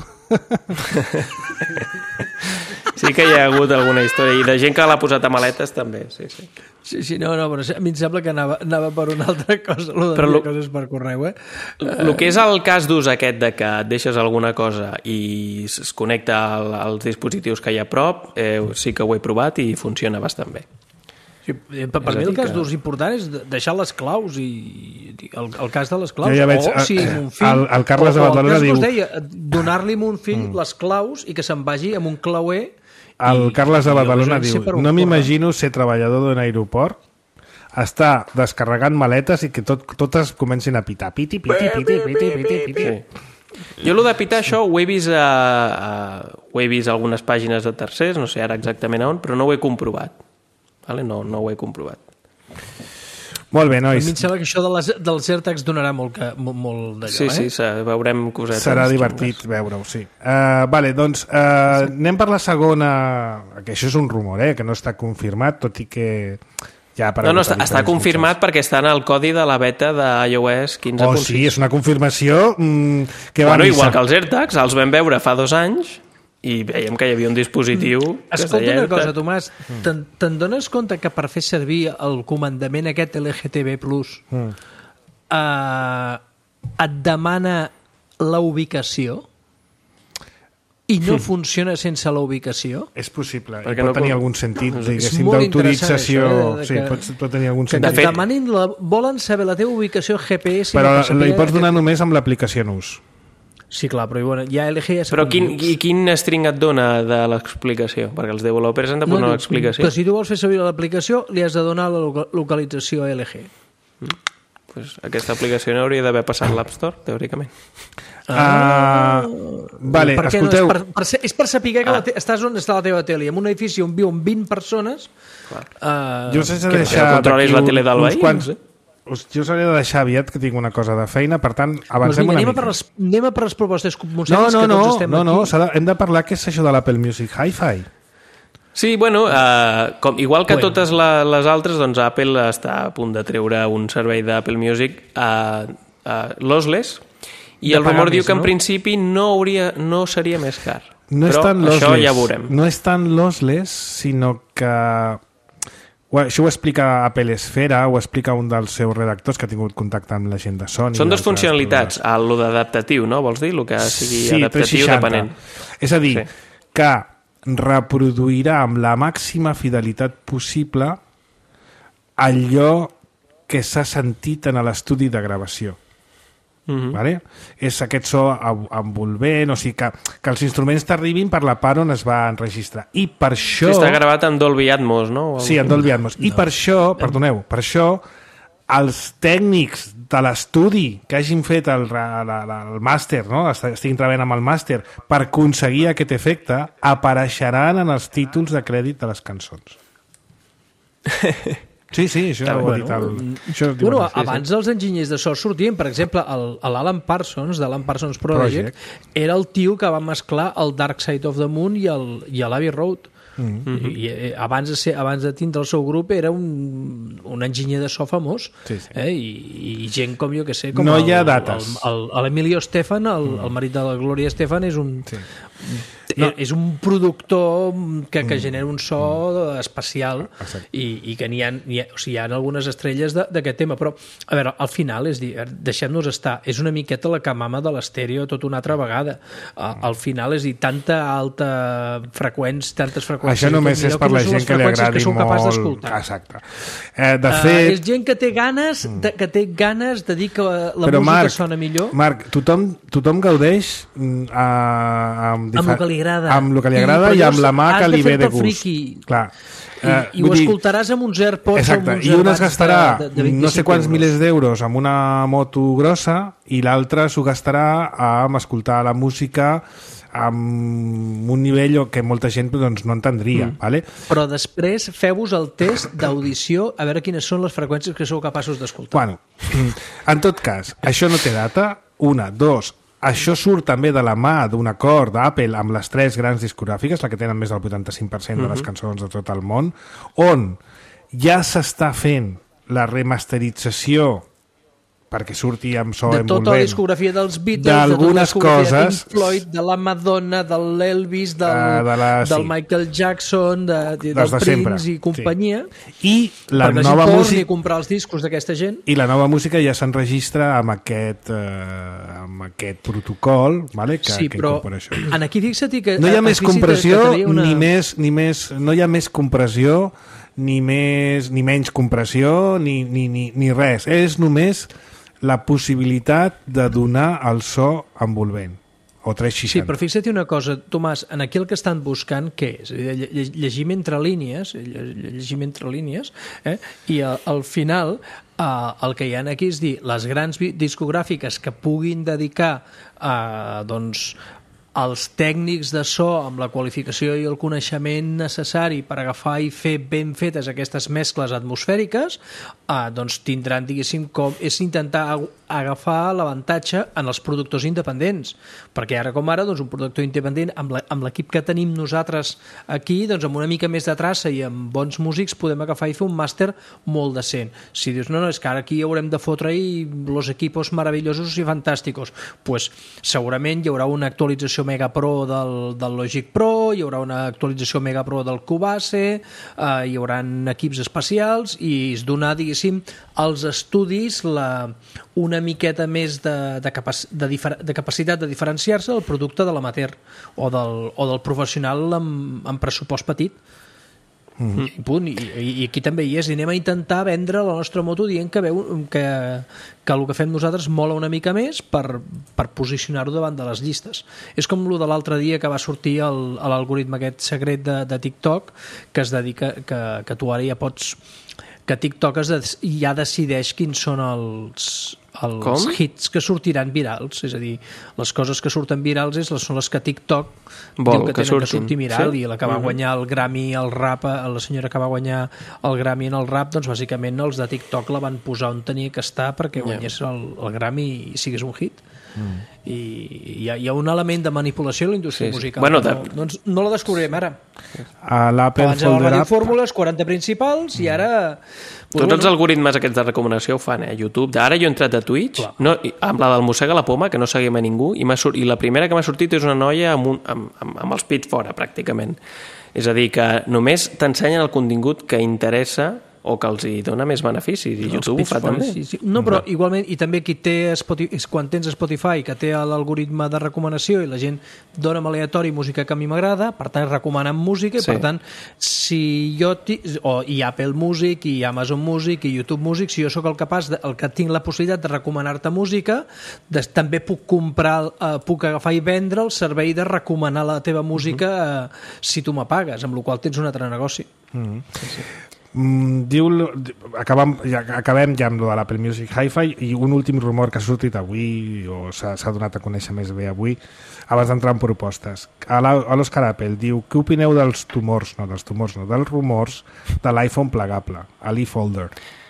Sí que hi ha hagut alguna història i de gent que l'ha posat a maletes també, sí, sí. Sí, sí, no, no, però a mi em sembla que anava, anava per una altra cosa, lo de coses per correu, eh? El que és el cas d'ús aquest de que et deixes alguna cosa i es connecta al, als dispositius que hi ha a prop, eh, sí que ho he provat i funciona bastant bé. Sí, per, per mi el cas d'ús important és deixar les claus i el, el cas de les claus ja veig, o si mon fill el, el Carles o, de Badalona diu deia, donar-li a mon fill mm. les claus i que se'n vagi amb un clauer el i, Carles de Badalona i diu no m'imagino ser treballador d'un aeroport estar descarregant maletes i que tot, totes comencin a pitar piti, piti, piti, piti, piti, piti. Sí. Jo el de pitar això ho he vist a, a, ho he vist a algunes pàgines de tercers, no sé ara exactament on, però no ho he comprovat. Vale? No, no ho he comprovat. Molt bé, nois. A mi em sembla que això de les, dels AirTags donarà molt, que, molt, molt d'allò, sí, eh? Sí, veurem cosetes. Serà divertit veure-ho, sí. Uh, vale, doncs uh, sí. anem per la segona, que això és un rumor, eh, que no està confirmat, tot i que ja per no, no, està, està confirmat mitjans. Perquè està en el codi de la beta de iOS quinze punt sis. Oh, sí, és una confirmació mm, que va bueno, igual que els AirTags, els vam veure fa dos anys i veiem que hi havia un dispositiu mm. que Escolta es deia una cosa, Tomàs, te'n te dones compte que per fer servir el comandament aquest L G T B plus mm. eh, et demana la ubicació i no mm. funciona sense la ubicació? És possible, i perquè pot no tenir com... algun sentit, diguéssim, d'autorització. Eh, sí, pot, pot tenir algun que sentit. Que et demanin la, volen saber la teva ubicació G P S... Però no hi pots donar que... només amb l'aplicació en ús. Sí, clar, però bueno, ja L G ja Però quin, i quin string et dona de l'explicació? Perquè els developers han de posar no, l'explicació. Però si tu vols fer servir l'aplicació, li has de donar la localització L G. Mm. Pues aquesta aplicació no hauria d'haver passat l'App Store, teòricament. Ah, vale, per escolteu... No? És, per, per, és per saber que ah. la te... estàs on està la teva tele. En un edifici on viuen vint persones... Uh, jo us he de deixar... Que controlis la tele del veí, quants... no sé. Jo s'hauria de deixar aviat, que tinc una cosa de feina, per tant, avancem doncs vinga, una anem mica. A per les, anem a per les propostes no, no, que no, tots estem no, no, aquí. de, hem de parlar què és això de l'Apple Music Hi-Fi. Sí, bueno, uh, com, igual que bueno. totes la, les altres, doncs Apple està a punt de treure un servei d'Apple Music uh, uh, lossless, i el rumor diu que en no? principi no, hauria, no seria més car. No però això lossless. Ja veurem. No és tan lossless, sinó que... Això ho explica Apple Esfera, ho explica un dels seus redactors que ha tingut contacte amb la gent de Sony. Són dues funcionalitats, el d'adaptatiu, no? Vols dir? El que sigui sí, adaptatiu depenent. És a dir, sí. que reproduirà amb la màxima fidelitat possible allò que s'ha sentit en l'estudi de gravació. Uh-huh. Vale? És aquest so envolvent, o sigui que, que els instruments t'arribin per la part on es va enregistrar, i per això... Sí, està gravat en Dolby Atmos, no? Sí, en Dolby Atmos, i no. per això, perdoneu, per això els tècnics de l'estudi que hagin fet el, la, la, el màster, no? Estiguin treballant amb el màster per aconseguir aquest efecte, apareixeran en els títols de crèdit de les cançons. Sí, sí, això ah, ho bueno, ha dit el... Això bueno, sí, abans sí. els enginyers de so sortien, per exemple, l'Alan Parsons, de l'Alan Parsons Project, Project, era el tio que va mesclar el Dark Side of the Moon i l'Abbey Road. Mm-hmm. I, i abans de, ser, abans de tindre el seu grup era un, un enginyer de so famós, sí, sí. Eh? I, i gent com jo que sé, com no el, hi ha dates. l'Emilio Estefan, el, mm. el marit de la Gloria Estefan, és un... Sí. No. És un productor que, que genera un so mm. especial i, i que n'hi ha, hi ha, o sigui, hi ha algunes estrelles d'aquest tema, però a veure, al final és dir, deixem-nos estar, és una miqueta la camama de l'estèreo tot una altra vegada. Al final és dir, tanta alta freqüència, tantes freqüències... Això només és per la gent que li agradi que molt... Exacte. Eh, de fet... Uh, és gent que té ganes de, que té ganes de dir que la però música Marc, sona millor. Marc, tothom, tothom gaudeix uh, amb, amb el que li agrada, amb el que li agrada i, i amb la mà que li ve de gust. Clar. I, uh, i ho dir, escoltaràs amb uns AirPods exacte, o amb uns i un es gastarà de, de, de no sé quants euros. milers d'euros amb una moto grossa i l'altre s'ho gastarà amb escoltar la música amb un nivell que molta gent doncs, no entendria. Mm. Vale? Però després feu-vos el test d'audició a veure quines són les freqüències que sou capaços d'escoltar. Bueno, en tot cas, això no té data. Una, dos, això surt també de la mà d'un acord d'Apple amb les tres grans discogràfiques, la que tenen més del vuitanta-cinc per cent de les cançons de tot el món, on ja s'està fent la remasterització perquè surti amb so envolvent. De tota la discografia dels Beatles, d'algunes de tota la discografia coses, de Pink Floyd, de la Madonna, de l'Elvis, del, uh, de la, del sí. Michael Jackson, de, de, del de Prince sempre. I companyia. Sí. I la perquè nova música... comprar els discos d'aquesta gent. I la nova música ja s'enregistra amb aquest, eh, amb aquest protocol, vale? que, sí, que però incorpora això. En aquí fixa't que... No hi ha més compressió, una... ni més, ni més, no hi ha més compressió ni més ni menys compressió, ni, ni, ni, ni res. És només la possibilitat de donar el so envolvent. O tres seixanta. Sí, però fixa't una cosa, Tomàs, en aquí el que estan buscant, què és? Llegim entre línies, llegim entre línies, eh? I al, al final eh, el que hi ha aquí és dir, les grans discogràfiques que puguin dedicar eh, doncs, els tècnics de so amb la qualificació i el coneixement necessari per agafar i fer ben fetes aquestes mescles atmosfèriques, eh, doncs tindran, diguéssim, com és intentar agafar l'avantatge en els productors independents, perquè ara com ara doncs, un productor independent amb l'equip que tenim nosaltres aquí, doncs amb una mica més de traça i amb bons músics podem agafar i fer un màster molt decent. Si dius, no, no, és que ara aquí haurem de fotre-hi los equipos maravillosos i fantàsticos, pues segurament hi haurà una actualització Mega Pro del, del Logic Pro, hi haurà una actualització Mega Pro del Cubase, eh, hi haurà equips especials i es donar, diguéssim, als estudis la, una miqueta més de, de, capac, de, difer, de capacitat de diferenciar-se del producte de l'amateur o del, o del professional amb, amb pressupost petit. Mm-hmm. I, punt, i, i aquí també hi és, i anem a intentar vendre la nostra moto dient que, veu, que, que el que fem nosaltres mola una mica més per, per posicionar-ho davant de les llistes. És com el de l'altre dia que va sortir l'algoritme aquest secret de, de TikTok, que es dedica que, que tu ara ja pots que TikTok es, ja decideix quins són els, els Com? hits que sortiran virals, és a dir, les coses que surten virals és, són les que TikTok Vol, diu que, que tenen surtin. que sortir viral, sí? I la que va uh-huh. guanyar el Grammy al rap, la senyora que va guanyar el Grammy en el rap, doncs bàsicament els de TikTok la van posar on tenia que estar perquè guanyés yeah. el, el Grammy i sigués un hit. Mm. I hi ha, hi ha un element de manipulació a la indústria sí, sí. musical. Bueno, no, no, no, no la descobrirem ara. A l'Apple Abans Folder a la App... fórmules, quaranta principals, mm. i ara... Tots bueno, els algoritmes aquests de recomanació ho fan, eh? YouTube. Ara jo he entrat a Twitch, no, amb la del Mossega la Poma, que no seguim a ningú, i, sur... i la primera que m'ha sortit és una noia amb, un, amb, amb, amb els pits fora, pràcticament. És a dir, que només t'ensenyen el contingut que interessa o que els hi dona més beneficis, i YouTube ho fa també. Sí, sí. No, però igualment, i també qui té Spotify, quan tens Spotify, que té l'algoritme de recomanació i la gent dona amb aleatori música que a mi m'agrada, per tant recomanen música, i sí. per tant, si jo ti, o i Apple Music, i Amazon Music, i YouTube Music, si jo sóc el capaç, de, el que tinc la possibilitat de recomanar-te música, de, també puc comprar, eh, puc agafar i vendre el servei de recomanar la teva música eh, si tu m'apagues, amb la qual tens un altre negoci. Mm. Sí, sí. Mm, diu, acabem, ja, acabem ja amb lo de l'Apple Music Hi-Fi, i un últim rumor que ha sortit avui o s'ha donat a conèixer més bé avui abans d'entrar en propostes. A l'Òscar Apple diu, què opineu dels tumors, no dels tumors, no, dels rumors de l'iPhone plegable, a l'e-folder?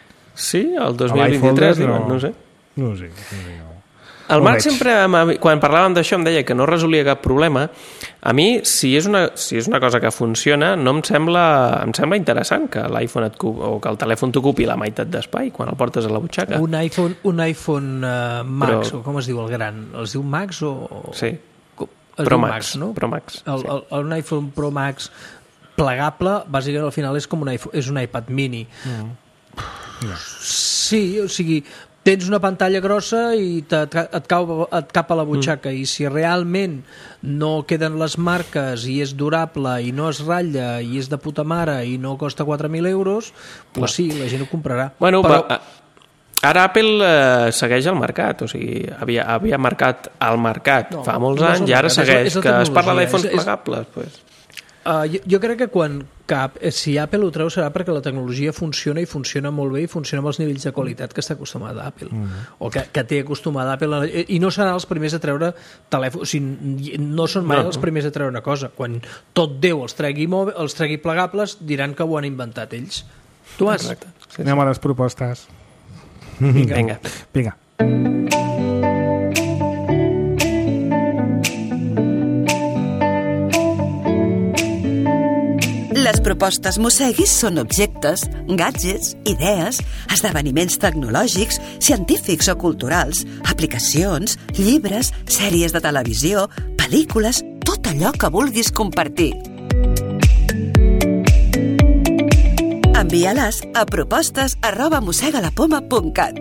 Sí, el dos mil vint-i-tres diuen, no, no sé. No sé, no sé. El Marc sempre, quan parlàvem d'això, em deia que no resolia cap problema. A mi, si és una, si és una cosa que funciona, no em sembla, em sembla interessant que l'iPhone et, o que el telèfon t'ocupi la meitat d'espai quan el portes a la butxaca. Un iPhone, un iPhone uh, Max, Però... o com es diu el gran? Es diu Max o...? Sí, es Pro diu Max, Max, no? Pro Max. El, sí. el, el, un iPhone Pro Max plegable, bàsicament al final és com un, iPhone, és un iPad mini. Mm. Yeah. Sí, o sigui... tens una pantalla grossa i te, et, cau, et cap a la butxaca mm. i si realment no queden les marques i és durable i no es ratlla i és de puta mare i no costa quatre mil euros, doncs sí, la gent ho comprarà. Bueno, però... va, ara Apple eh, segueix el mercat, o sigui, havia, havia marcat el mercat no, fa molts no anys i ara mercat, segueix, és, és que es parla d'iPhones plegables. Pues. Uh, jo, jo crec que quan cap, si Apple ho treu serà perquè la tecnologia funciona i funciona molt bé i funciona amb els nivells de qualitat que està acostumada Apple mm. o que, que té acostumada Apple i no seran els primers a treure telèfon, o sigui, no són mai no, els primers a treure una cosa. Quan tot Déu els tregui, mòbil, els tregui plegables diran que ho han inventat ells. Tu has? Sí, sí. Anem a les propostes. Vinga. Vinga. Vinga. Les propostes Mosseguis són objectes, gadgets, idees, esdeveniments tecnològics, científics o culturals, aplicacions, llibres, sèries de televisió, pel·lícules, tot allò que vulguis compartir. Envia-les a propostes arroba mossegalapoma punt cat.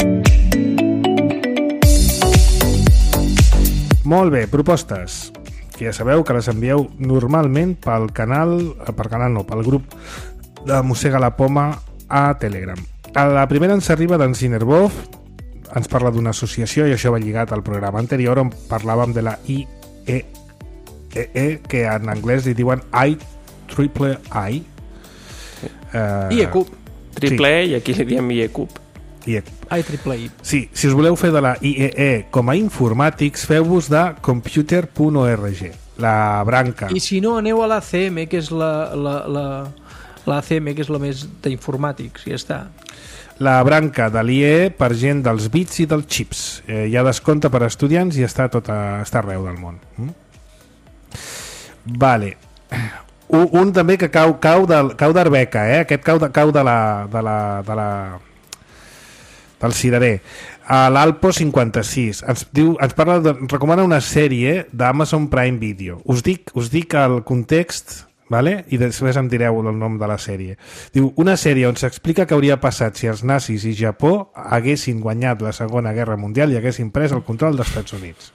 Molt bé, propostes. que ja sabeu que les envieu normalment pel canal, per canal no, pel grup de Mossega la Poma a Telegram. A la primera ens arriba d'en Zinerbov, ens parla d'una associació, i això va lligat al programa anterior on parlàvem de la I E E, que en anglès li diuen I triple I. Uh, I E Cub. Triple E, sí. I aquí li diem I E Cub. I E I triple I. Sí, si us voleu fer de la I E E com a informàtics, feu-vos de computer punt org, la branca. I si no, aneu a l'A C M, que és la, la, la, l'A C M, que és la més d'informàtics, i ja està. La branca de l'I E E per gent dels bits i dels xips. Eh, hi ha descompte per a estudiants i està, tot a, està arreu del món. Mm? Vale. Un, un també que cau, cau, del, cau d'Arbeca, eh? Aquest cau de, cau de la, de la, de la, del cirerer. A l'Alpo cinquanta-sis. Ens, diu, ens parla de, recomana una sèrie d'Amazon Prime Video. Us dic, us dic el context, vale? I després em direu el nom de la sèrie. Diu, una sèrie on s'explica què hauria passat si els nazis i Japó haguessin guanyat la Segona Guerra Mundial i haguessin pres el control dels Estats Units.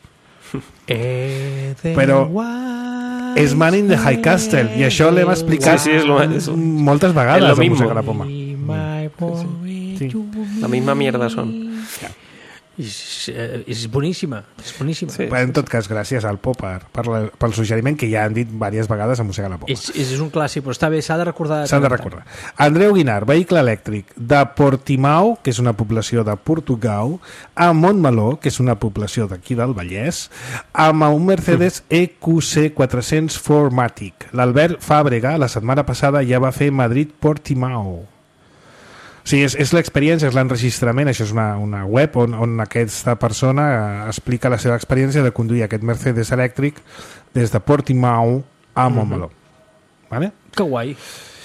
Però és Man in the High Castle i això l'hem explicat sí, sí, és lo, és... moltes vegades a Mossega la Poma. Sí. La misma mierda són. És, és boníssima, és boníssima. Sí, en tot cas, gràcies al Po per, per la, pel suggeriment que ja han dit diverses vegades a Mossega la Poma. És, és un clàssic, però està bé, s'ha de recordar. S'ha de recordar. Andreu Guinar, vehicle elèctric de Portimao, que és una població de Portugal, a Montmeló, que és una població d'aquí del Vallès, amb un Mercedes E Q C quatre-cents quatre Matic. L'Albert Fàbrega, la setmana passada, ja va fer Madrid-Portimao. Sí, és, és l'experiència, és l'enregistrament, això és una, una web on, on aquesta persona eh, explica la seva experiència de conduir aquest Mercedes elèctric des de Portimao a Montmeló. Mm-hmm. Vale? Que guai.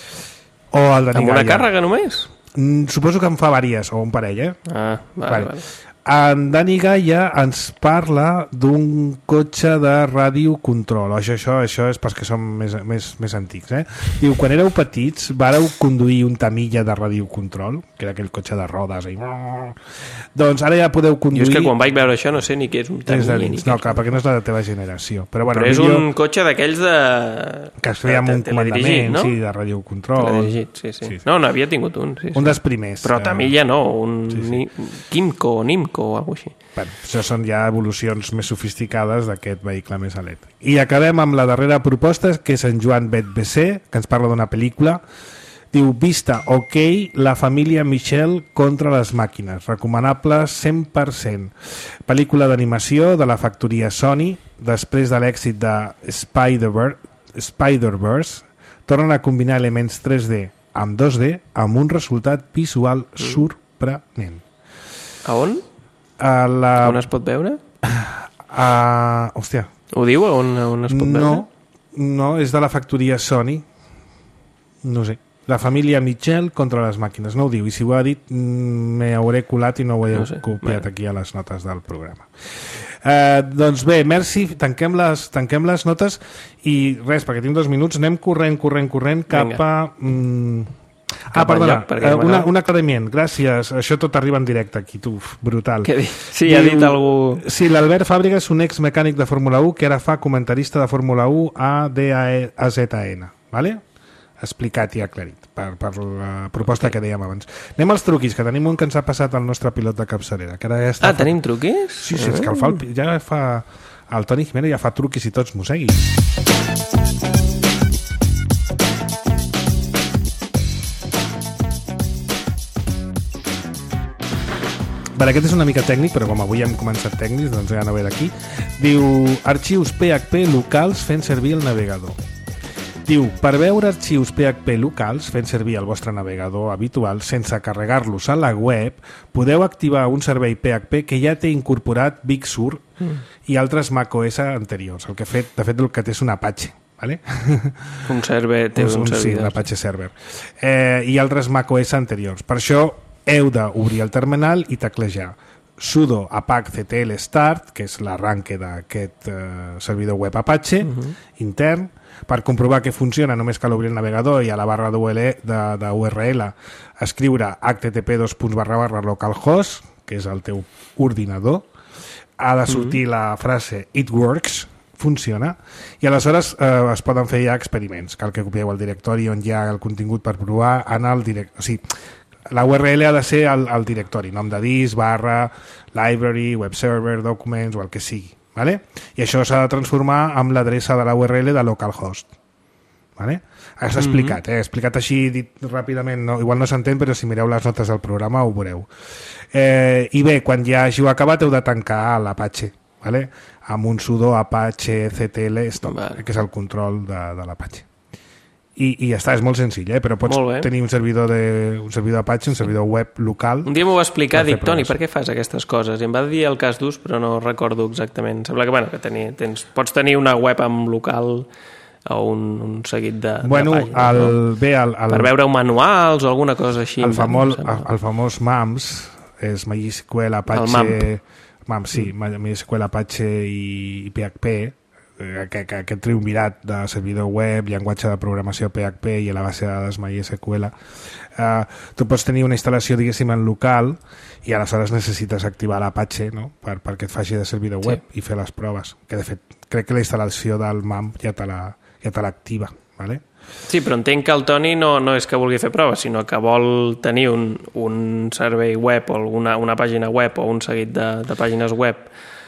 O el de Amb una càrrega només? Mm, suposo que en fa vàries, o un parell, eh? Ah, vale, vale. vale. En Dani Gaia ens parla d'un cotxe de radiocontrol. Això, això, això és perquè som més, més, més antics, eh? Diu, quan éreu petits, vàreu conduir un Tamilla de radiocontrol, que era aquell cotxe de rodes. I... Doncs ara ja podeu conduir... Jo és que quan vaig veure això no sé ni què és un Tamilla. De ni no, clar, perquè no és la de teva generació. Però, bueno, Però és millor... un cotxe d'aquells de... Que es feia amb un comandament, no? Sí, de radiocontrol. Teledirigit, sí, sí, sí, sí. No, no, havia tingut un. Sí, sí. Un dels primers. Però Tamilla no, un sí, sí. Kimco o Nimco o alguna cosa així. Bueno, això són ja evolucions més sofisticades d'aquest vehicle més elèctric. I acabem amb la darrera proposta, que és en Joan Bet B C, que ens parla d'una pel·lícula. Diu, vista, ok, la família Michel contra les màquines. Recomanable cent per cent. Pel·lícula d'animació de la factoria Sony, després de l'èxit de Spider-Verse, Spider-Verse, tornen a combinar elements tres D amb dos D amb un resultat visual sorprenent. A on? A la... On es pot veure? A... Hòstia. Ho diu? On, on es pot veure? No, no, és de la factoria Sony. No sé. La família Michel contra les màquines. No ho diu, i si ho ha dit me hauré colat i no ho he no sé. copiat aquí a les notes del programa. Uh, doncs bé, merci, tanquem les, tanquem les notes i res, perquè tinc dos minuts, anem corrent, corrent, corrent cap Vinga. a... Mm, Ah, perdona, lloc, una, un aclariment, gràcies, això tot arriba en directe aquí, tu, brutal. Sí, ha dit algú... Sí, l'Albert Fàbrega és un ex mecànic de Fórmula u que ara fa comentarista de Fórmula u a D A Z N, vale? Explicat i aclarit per, per la proposta que dèiem abans. Anem als truquis, que tenim un que ens ha passat al nostre pilot de capçalera. Que ara ja està ah, fa... tenim truquis? Sí, sí, és que el fa, el, ja fa... El Toni Jiménez ja fa truquis i tots mosseguis. Vale, aquest és una mica tècnic, però com avui hem començat tècnics, doncs ja no ve d'aquí. Diu, arxius P H P locals fent servir el navegador. Diu, per veure arxius P H P locals fent servir el vostre navegador habitual sense carregar-los a la web, podeu activar un servei P H P que ja té incorporat Big Sur mm. i altres macOS anteriors. El que he fet, de fet, el que té és un Apache. Vale? Un server, té un, un servidor. Sí, un Apache server. Eh, I altres macOS anteriors. Per això heu d'obrir el terminal i teclejar sudo apactl start, que és l'arranque d'aquest eh, servidor web Apache uh-huh. intern, per comprovar que funciona només cal obrir el navegador i a la barra d'U R L escriure http dos punts barra barra localhost, que és el teu ordinador. Ha de sortir uh-huh. la frase it works, funciona. I aleshores eh, es poden fer ja experiments. Cal que copieu el directori on hi ha el contingut per provar en el directori. O sigui, la U R L ha de ser el, el directori, nom de disc, barra, library, web server, documents o el que sigui. Vale? I això s'ha de transformar amb l'adreça de la U R L de localhost. Vale? Està explicat, eh? explicat així dit ràpidament, no? Igual no s'entén, però si mireu les notes del programa ho veureu. Eh, I bé, quan ja hàgiu acabat heu de tancar l'Apache, vale? Amb un sudo apache ctl stop, vale. Que és el control de, de l'Apache. I, I ja està, és molt senzill, eh? Però pots tenir un servidor de, un servidor Apache, un servidor web local. Un dia m'ho va explicar, dic, Toni, per què fas aquestes coses? I em va dir el cas d'ús, però no recordo exactament. Sembla que, bueno, que teni, tens, pots tenir una web amb local o un, un seguit de, bueno, de pàgines, el, no? Bé, el, el, per veure manuals o alguna cosa així. El, famós, el, el famós MAMS és MySQL, Apache... MAMP, sí, mm. MySQL, Apache i, i P H P, aquest, aquest triumvirat de servidor web, llenguatge de programació P H P i a la base de dades MySQL. Uh, tu pots tenir una instal·lació, diguéssim, en local i aleshores necessites activar l'Apache, no? per, perquè et faci de servidor web sí. i fer les proves. Que de fet, crec que la instal·lació del MAMP ja te la ja te l'activa, ¿vale? Sí, però entenc que el Toni no, no és que vulgui fer proves, sinó que vol tenir un, un servei web o alguna, una pàgina web o un seguit de, de pàgines web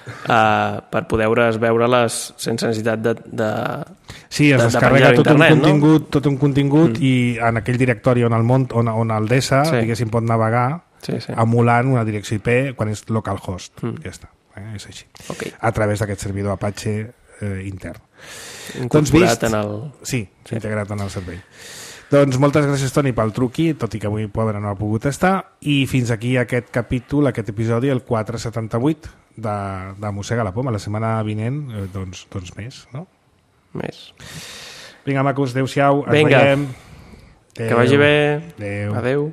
uh, per poder veure-les sense necessitat de, de sí, es de, descarrega de tot, internet, un contingut, no? tot un contingut mm. i en aquell directori on el, mont, on, on el D E S A sí. diguéssim, pot navegar sí, sí. emulant una direcció I P quan és localhost. Mm. Ja està, eh? És així. Okay. A través d'aquest servidor Apache eh, intern. Incorporat doncs en el... Sí, s'ha integrat en el servei. Doncs moltes gràcies, Toni, pel truqui, tot i que avui pobre no ha pogut estar, i fins aquí aquest capítol, aquest episodi, el quatre setanta-vuit de, de Mossega la Poma. La setmana vinent, eh, doncs, doncs més, no? Més. Vinga, macos, adéu-siau, ens Vinga. veiem. Adéu. Que vagi bé. Adéu. Adéu.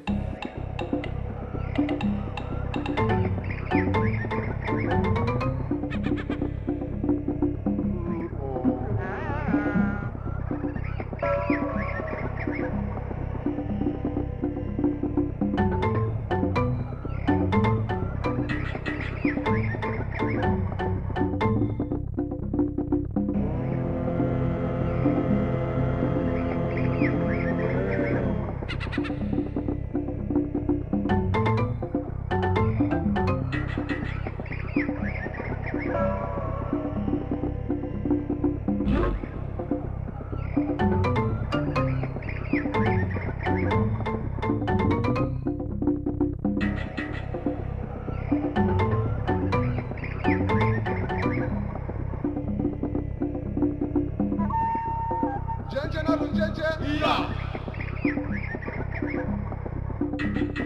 Jeje na lu jeje. Iya.